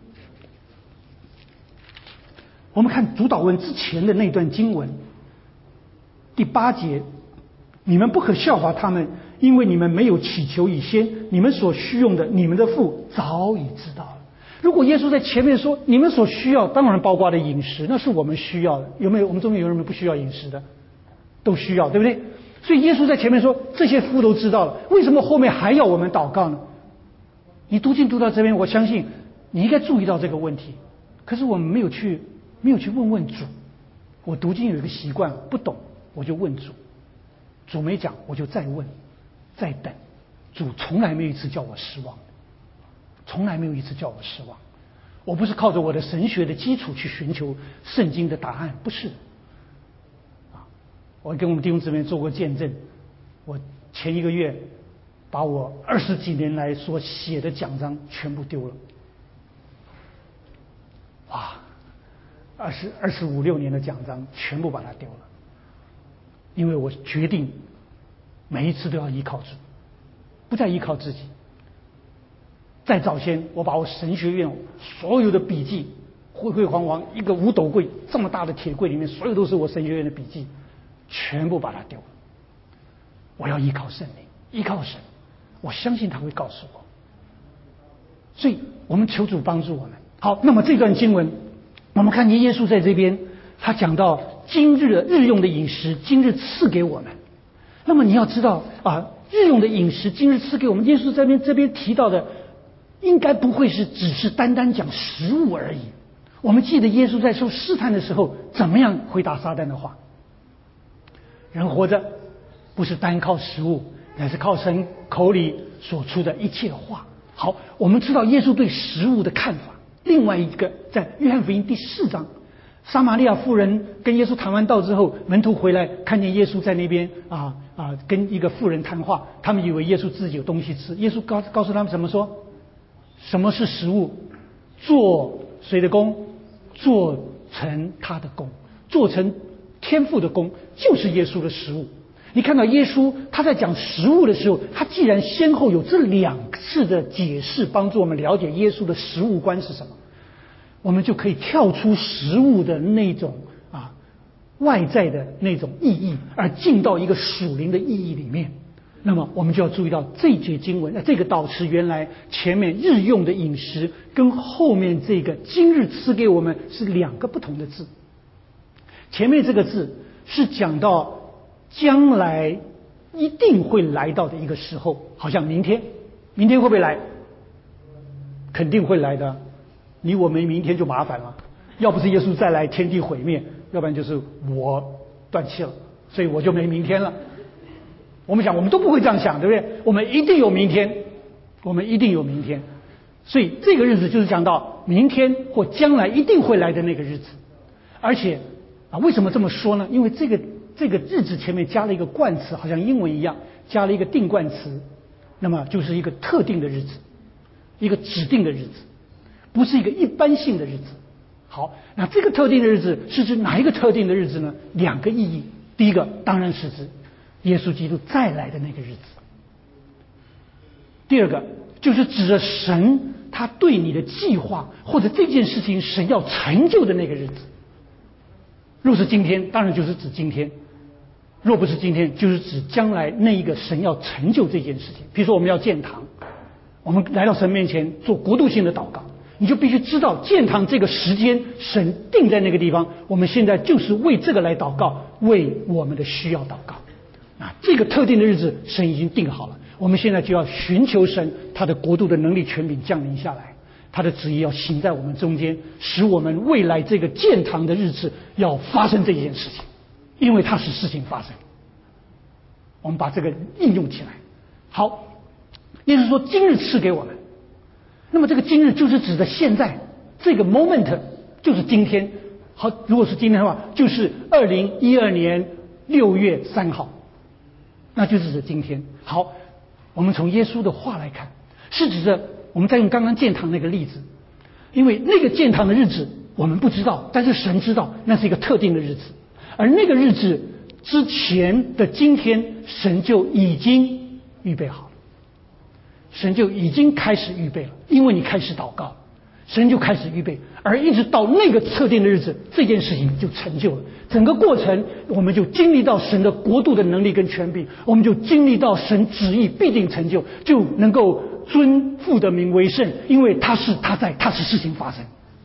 我们看主祷文之前的那段经文，第八节，你们不可效法他们，因为你们没有祈求以先，你们所需用的，你们的父早已知道了。如果耶稣在前面说你们所需要，当然包括的饮食，那是我们需要的。有没有？我们中间有人不需要饮食的？都需要，对不对？所以耶稣在前面说这些父都知道了，为什么后面还要我们祷告呢？你读经读到这边，我相信你应该注意到这个问题。可是我们没有去没有去问问主。我读经有一个习惯，不懂我就问主，主没讲我就再问再等。主从来没有一次叫我失望，从来没有一次叫我失望。我不是靠着我的神学的基础去寻求圣经的答案，不是的。我跟我们弟兄姊妹做过见证，我前一个月把我二十几年来所写的讲章全部丢了。哇，二十二十五六年的讲章全部把它丢了，因为我决定每一次都要依靠主，不再依靠自己。在早先，我把我神学院所有的笔记，灰灰黄黄一个五斗柜这么大的铁柜里面，所有都是我神学院的笔记，全部把它丢了。我要依靠圣灵，依靠神，我相信他会告诉我。所以我们求主帮助我们。好，那么这段经文，我们看见耶稣在这边，他讲到今日的日用的饮食，今日赐给我们。那么你要知道啊，日用的饮食今日赐给我们，耶稣这边这边提到的，应该不会是只是单单讲食物而已。我们记得耶稣在受试探的时候，怎么样回答撒旦的话？人活着不是单靠食物，乃是靠神口里所出的一切话。好，我们知道耶稣对食物的看法。另外一个，在约翰福音第四章，撒玛利亚妇人跟耶稣谈完道之后，门徒回来看见耶稣在那边啊啊跟一个妇人谈话，他们以为耶稣自己有东西吃。耶稣告告诉他们怎么说？什么是食物？做谁的工？做成他的工，做成天父的工，就是耶稣的食物。你看到耶稣他在讲食物的时候，他既然先后有这两次的解释，帮助我们了解耶稣的食物观是什么，我们就可以跳出食物的那种啊外在的那种意义，而进到一个属灵的意义里面。那么我们就要注意到这节经文，这个祷词原来前面日用的饮食跟后面这个今日赐给我们是两个不同的字。前面这个字是讲到将来一定会来到的一个时候，好像明天，明天会不会来？肯定会来的，你我没明天就麻烦了。要不是耶稣再来，天地毁灭，要不然就是我断气了，所以我就没明天了。我们想，我们都不会这样想，对不对？我们一定有明天，我们一定有明天。所以这个日子就是讲到明天或将来一定会来的那个日子。而且啊，为什么这么说呢？因为这个这个日子前面加了一个冠词，好像英文一样，加了一个定冠词，那么就是一个特定的日子，一个指定的日子，不是一个一般性的日子。好，那这个特定的日子是指哪一个特定的日子呢？两个意义。第一个当然是指耶稣基督再来的那个日子。第二个就是指着神他对你的计划或者这件事情神要成就的那个日子。若是今天，当然就是指今天；若不是今天，就是指将来那一个神要成就这件事情。比如说我们要建堂，我们来到神面前做国度性的祷告，你就必须知道建堂这个时间神定在那个地方，我们现在就是为这个来祷告，为我们的需要祷告啊。这个特定的日子神已经定好了，我们现在就要寻求神他的国度的能力权柄降临下来，他的旨意要行在我们中间，使我们未来这个建堂的日子要发生这件事情，因为它是事情发生。我们把这个应用起来。好，也就是说今日赐给我们，那么这个今日就是指的现在，这个 moment 就是今天。好，如果是今天的话，就是二零一二年六月三号，那就是指今天。好，我们从耶稣的话来看，是指着我们再用刚刚建堂那个例子，因为那个建堂的日子我们不知道，但是神知道那是一个特定的日子，而那个日子之前的今天，神就已经预备好了，神就已经开始预备了，因为你开始祷告，神就开始预备，而一直到那个特定的日子，这件事情就成就了。整个过程我们就经历到神的国度的能力跟权柄，我们就经历到神旨意必定成就，就能够尊父的名为圣，因为他是他在，他是事情发生。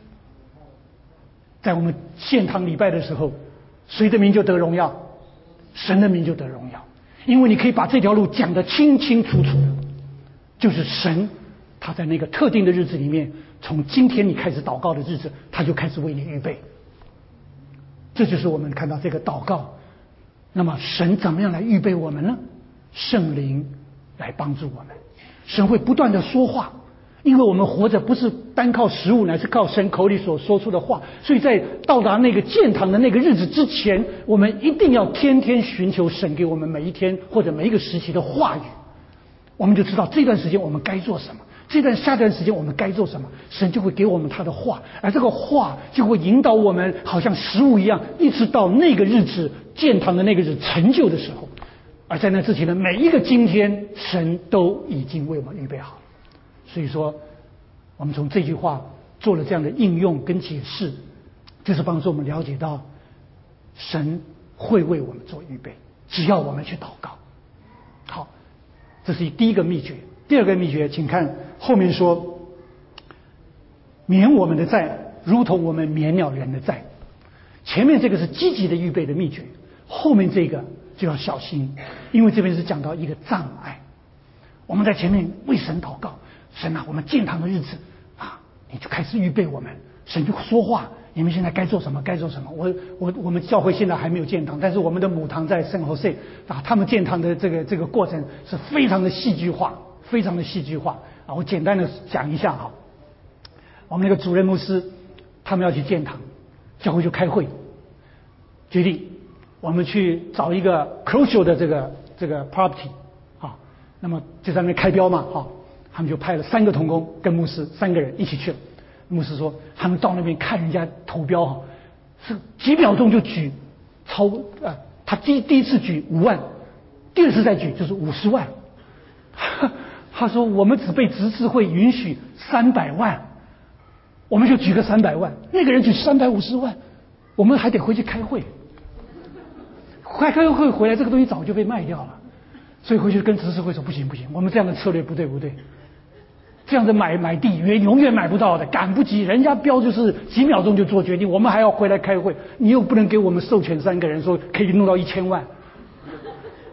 在我们献堂礼拜的时候，谁的名就得荣耀？神的名就得荣耀，因为你可以把这条路讲得清清楚楚的，就是神他在那个特定的日子里面，从今天你开始祷告的日子，他就开始为你预备。这就是我们看到这个祷告。那么神怎么样来预备我们呢？圣灵来帮助我们，神会不断的说话，因为我们活着不是单靠食物，乃是靠神口里所说出的话。所以在到达那个建堂的那个日子之前，我们一定要天天寻求神给我们每一天或者每一个时期的话语，我们就知道这段时间我们该做什么，这段下段时间我们该做什么，神就会给我们他的话，而这个话就会引导我们，好像食物一样，一直到那个日子建堂的那个日子成就的时候。而在那之前的每一个今天，神都已经为我们预备好了。所以说我们从这句话做了这样的应用跟解释，就是帮助我们了解到神会为我们做预备，只要我们去祷告。好，这是第一个秘诀。第二个秘诀，请看后面说，免我们的债如同我们免了人的债。前面这个是积极的预备的秘诀，后面这个就要小心，因为这边是讲到一个障碍。我们在前面为神祷告，神啊，我们建堂的日子啊，你就开始预备我们，神就说话，你们现在该做什么该做什么。我我我们教会现在还没有建堂，但是我们的母堂在圣何塞啊，他们建堂的这个这个过程是非常的戏剧化，非常的戏剧化啊。我简单的讲一下哈，我们那个主任牧师他们要去建堂，教会就开会，决定我们去找一个 crucial 的这个这个 property 啊，那么就在那开标嘛哈，他们就派了三个同工跟牧师三个人一起去了。牧师说他们到那边看人家投标哈，是几秒钟就举超呃，他第第一次举五万，第二次再举就是五十万。他说我们只被执事会允许三百万，我们就举个三百万，那个人举三百五十万，我们还得回去开会。开开会回来，这个东西早就被卖掉了，所以回去跟执事会说不行不行，我们这样的策略不对不对，这样的买买地永永远买不到的，赶不及，人家标就是几秒钟就做决定，我们还要回来开会，你又不能给我们授权三个人说可以弄到一千万。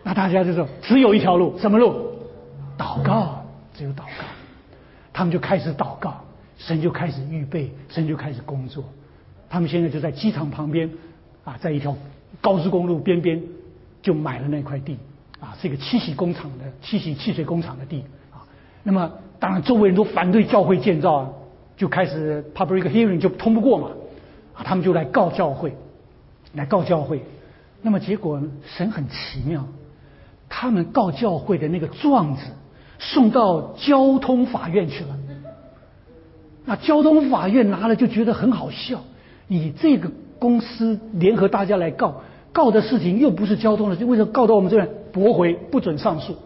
那大家就说只有一条路，什么路？祷告，只有祷告。他们就开始祷告，神就开始预备，神就开始工作。他们现在就在机场旁边啊，在一条高速公路边边就买了那块地啊，是一个七喜工厂的七喜汽水工厂的地啊。那么当然周围人都反对教会建造啊，就开始 public hearing 就通不过嘛啊，他们就来告教会，来告教会。那么结果神很奇妙，他们告教会的那个状子送到交通法院去了。那交通法院拿了就觉得很好笑，你这个公司联合大家来告，告的事情又不是交通的，为什么告到我们这边？驳回，不准上诉。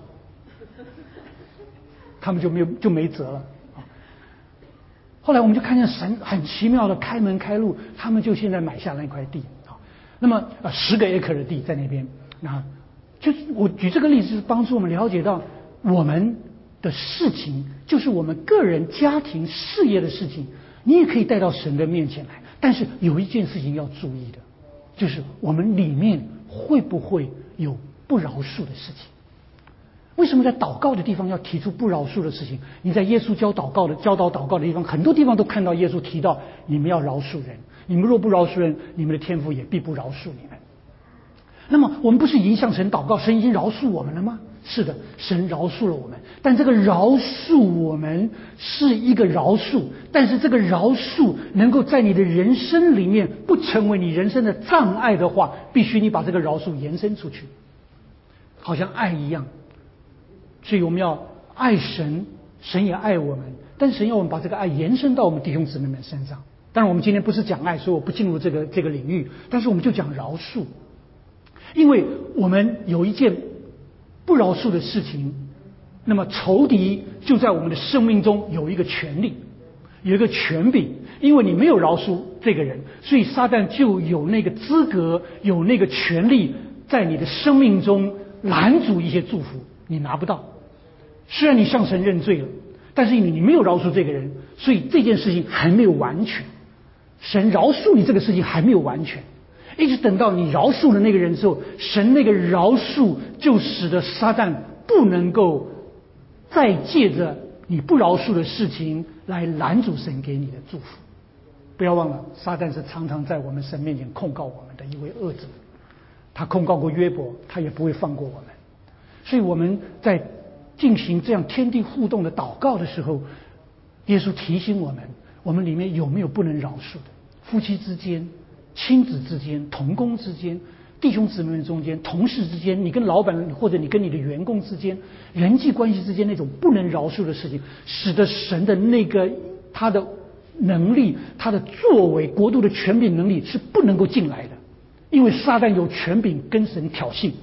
他们就没有就没辙了。后来我们就看见神很奇妙的开门开路，他们就现在买下那块地啊。那么呃十个 acre 的地在那边，那就是我举这个例子是帮助我们了解到我们的事情，就是我们个人、家庭、事业的事情，你也可以带到神的面前来。但是有一件事情要注意的，就是我们里面会不会有不饶恕的事情？为什么在祷告的地方要提出不饶恕的事情？你在耶稣教祷告的教导祷告的地方，很多地方都看到耶稣提到你们要饶恕人，你们若不饶恕人，你们的天父也必不饶恕你们。那么我们不是已经向神祷告，神已经饶恕我们了吗？是的，神饶恕了我们，但这个饶恕我们是一个饶恕，但是这个饶恕能够在你的人生里面不成为你人生的障碍的话，必须你把这个饶恕延伸出去，好像爱一样。所以我们要爱神，神也爱我们，但神要我们把这个爱延伸到我们弟兄姊妹们身上。当然我们今天不是讲爱，所以我不进入这个这个领域，但是我们就讲饶恕。因为我们有一件不饶恕的事情，那么仇敌就在我们的生命中有一个权利，有一个权柄。因为你没有饶恕这个人，所以撒旦就有那个资格，有那个权利在你的生命中拦阻一些祝福，你拿不到。虽然你向神认罪了，但是因为你没有饶恕这个人，所以这件事情还没有完全。神饶恕你这个事情还没有完全，一直等到你饶恕了那个人之后，神那个饶恕就使得撒旦不能够再借着你不饶恕的事情来拦阻神给你的祝福。不要忘了，撒旦是常常在我们神面前控告我们的一位恶者，他控告过约伯，他也不会放过我们。所以我们在进行这样天地互动的祷告的时候，耶稣提醒我们，我们里面有没有不能饶恕的？夫妻之间、亲子之间、同工之间、弟兄姊妹们中间、同事之间，你跟老板或者你跟你的员工之间，人际关系之间那种不能饶恕的事情，使得神的那个他的能力、他的作为、国度的权柄能力是不能够进来的，因为撒旦有权柄跟神挑衅。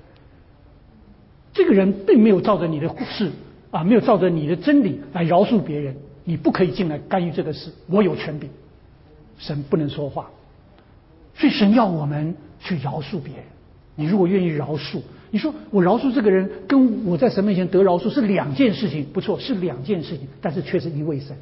这个人并没有照着你的事啊，没有照着你的真理来饶恕别人，你不可以进来干预这个事，我有权柄，神不能说话。所以神要我们去饶恕别人。你如果愿意饶恕，你说我饶恕这个人跟我在神面前得饶恕是两件事情，不错，是两件事情，但是却是一位神。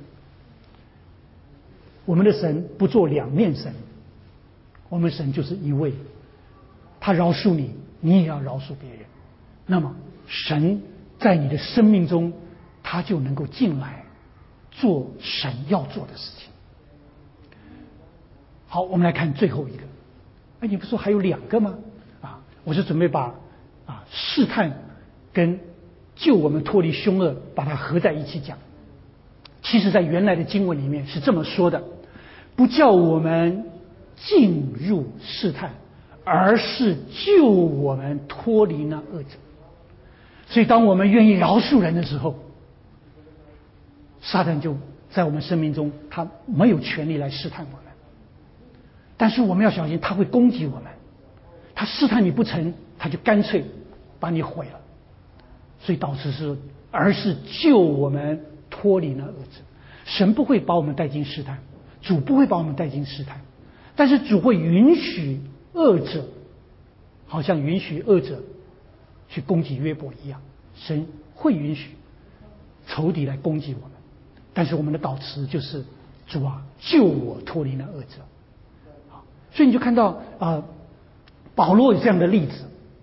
我们的神不做两面神，我们神就是一位，他饶恕你，你也要饶恕别人。那么神在你的生命中，他就能够进来做神要做的事情。好，我们来看最后一个。哎，你不是说还有两个吗？啊，我是准备把啊试探跟救我们脱离凶恶把它合在一起讲。其实在原来的经文里面是这么说的，不叫我们进入试探，而是救我们脱离那恶者。所以当我们愿意饶恕人的时候，撒旦就在我们生命中他没有权利来试探我们。但是我们要小心，他会攻击我们，他试探你不成，他就干脆把你毁了。所以导致是而是救我们脱离那恶者。神不会把我们带进试探，主不会把我们带进试探，但是主会允许恶者，好像允许恶者去攻击约伯一样，神会允许仇敌来攻击我们，但是我们的祷词就是主啊，救我脱离那恶者。所以你就看到啊、呃，保罗有这样的例子。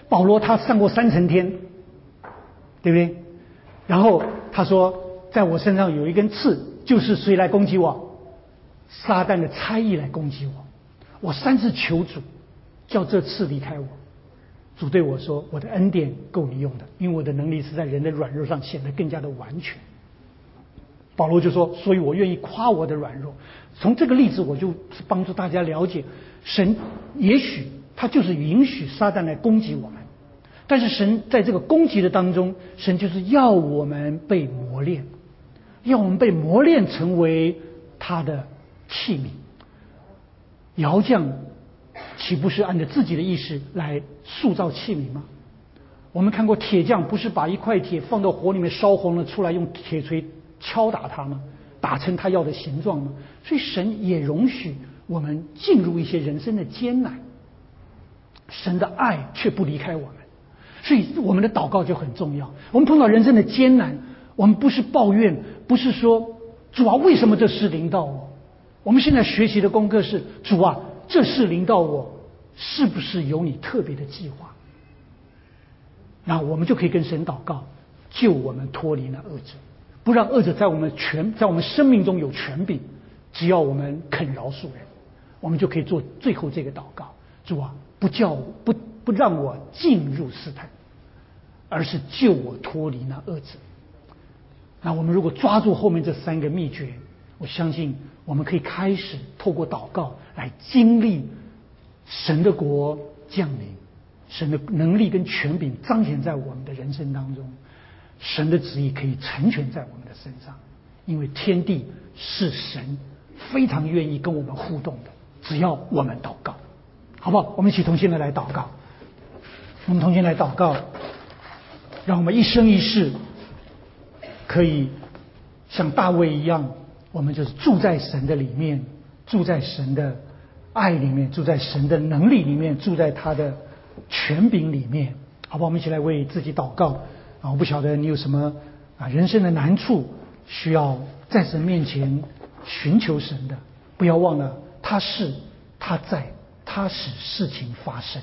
保罗他上过三层天，对不对？然后他说，在我身上有一根刺，就是谁来攻击我？撒旦的差役来攻击我。我三次求主，叫这刺离开我。主对我说，我的恩典够你用的，因为我的能力是在人的软弱上显得更加的完全。保罗就说，所以我愿意夸我的软弱。从这个例子，我就帮助大家了解，神也许他就是允许撒旦来攻击我们，但是神在这个攻击的当中，神就是要我们被磨练，要我们被磨练成为他的器皿。窑匠岂不是按照自己的意识来塑造器皿吗？我们看过铁匠不是把一块铁放到火里面烧红了出来，用铁锤敲打它吗？打成他要的形状吗？所以神也容许我们进入一些人生的艰难，神的爱却不离开我们，所以我们的祷告就很重要。我们碰到人生的艰难，我们不是抱怨，不是说主啊为什么这事临到我，我们现在学习的功课是主啊这事临到我，是不是有你特别的计划？那我们就可以跟神祷告，救我们脱离那恶者，不让恶者在我们权在我们生命中有权柄。只要我们肯饶恕人，我们就可以做最后这个祷告：主啊，不叫不不让我进入试探，而是救我脱离那恶者。那我们如果抓住后面这三个秘诀，我相信我们可以开始透过祷告来经历神的国降临，神的能力跟权柄彰显在我们的人生当中，神的旨意可以成全在我们的身上。因为天地是神非常愿意跟我们互动的，只要我们祷告，好不好？我们一起同心的来祷告，我们同心来祷告，让我们一生一世可以像大卫一样，我们就是住在神的里面，住在神的爱里面，住在神的能力里面，住在他的权柄里面，好不好？我们一起来为自己祷告啊！我不晓得你有什么啊人生的难处需要在神面前寻求神的，不要忘了他是他在他使事情发生。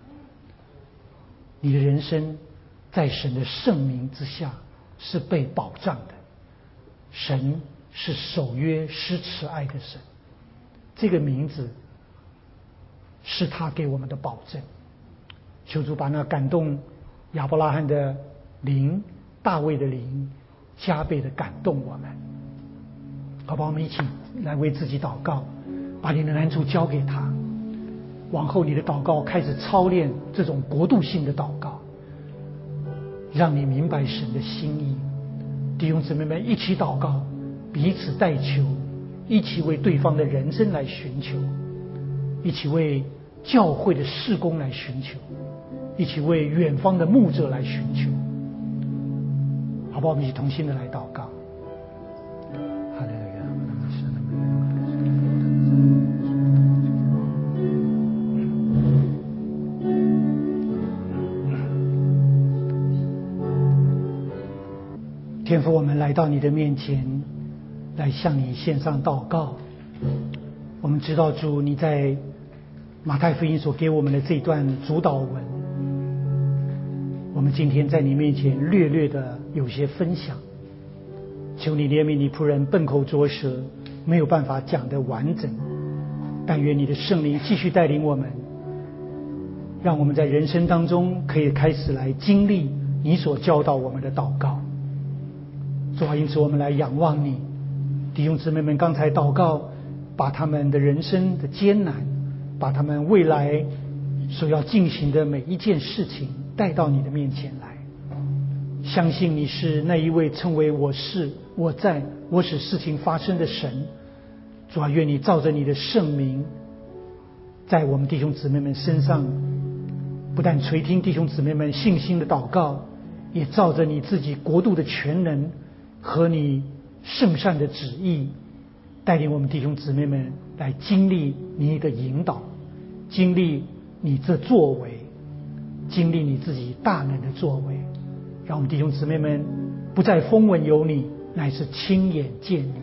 你的人生在神的圣名之下是被保障的，神是守约施慈爱的神，这个名字是他给我们的保证。求主把那感动亚伯拉罕的灵、大卫的灵加倍的感动我们，好吧？我们一起来为自己祷告，把你的难处交给他。往后你的祷告开始操练这种国度性的祷告，让你明白神的心意。弟兄姊妹们一起祷告，彼此代求，一起为对方的人生来寻求，一起为教会的事工来寻求，一起为远方的牧者来寻求，好不好？我们一起同心的来祷告。哈利路亚！天父，我们来到你的面前，来向你献上祷告。我们知道主你在马太福音所给我们的这段主导文，我们今天在你面前略略的有些分享，求你怜悯你仆人笨口拙舌，没有办法讲得完整，但愿你的圣灵继续带领我们，让我们在人生当中可以开始来经历你所教导我们的祷告。主啊，因此我们来仰望你。弟兄姊妹们刚才祷告，把他们的人生的艰难，把他们未来所要进行的每一件事情带到你的面前来，相信你是那一位称为我是我在我使事情发生的神。主啊，愿你照着你的圣名在我们弟兄姊妹们身上，不但垂听弟兄姊妹们信心的祷告，也照着你自己国度的全能和你圣善的旨意，带领我们弟兄姊妹们来经历你的引导，经历你这作为，经历你自己大能的作为，让我们弟兄姊妹们不再风闻有你，乃是亲眼见你。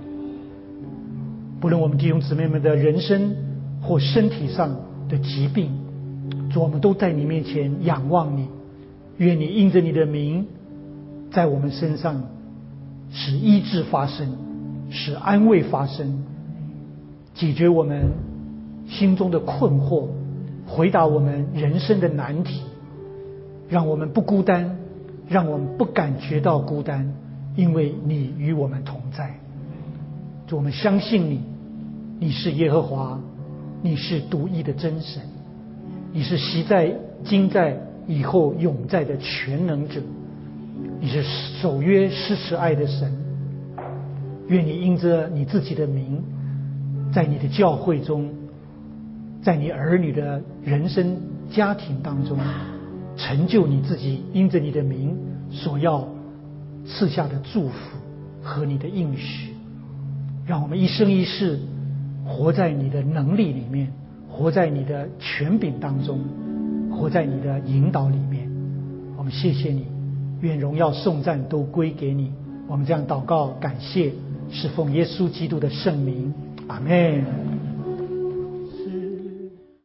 不论我们弟兄姊妹们的人生或身体上的疾病， 主，我们都在你面前仰望你，愿你因着你的名，在我们身上使医治发生，使安慰发生，解决我们心中的困惑，回答我们人生的难题，让我们不孤单，让我们不感觉到孤单，因为你与我们同在。主，我们相信你，你是耶和华，你是独一的真神，你是昔在今在以后永在的全能者，你是守约施慈爱的神。愿你因着你自己的名，在你的教会中，在你儿女的人生家庭当中，成就你自己因着你的名所要赐下的祝福和你的应许，让我们一生一世活在你的能力里面，活在你的权柄当中，活在你的引导里面。我们谢谢你，愿荣耀颂赞都归给你。我们这样祷告感谢，是奉耶稣基督的圣名，阿们。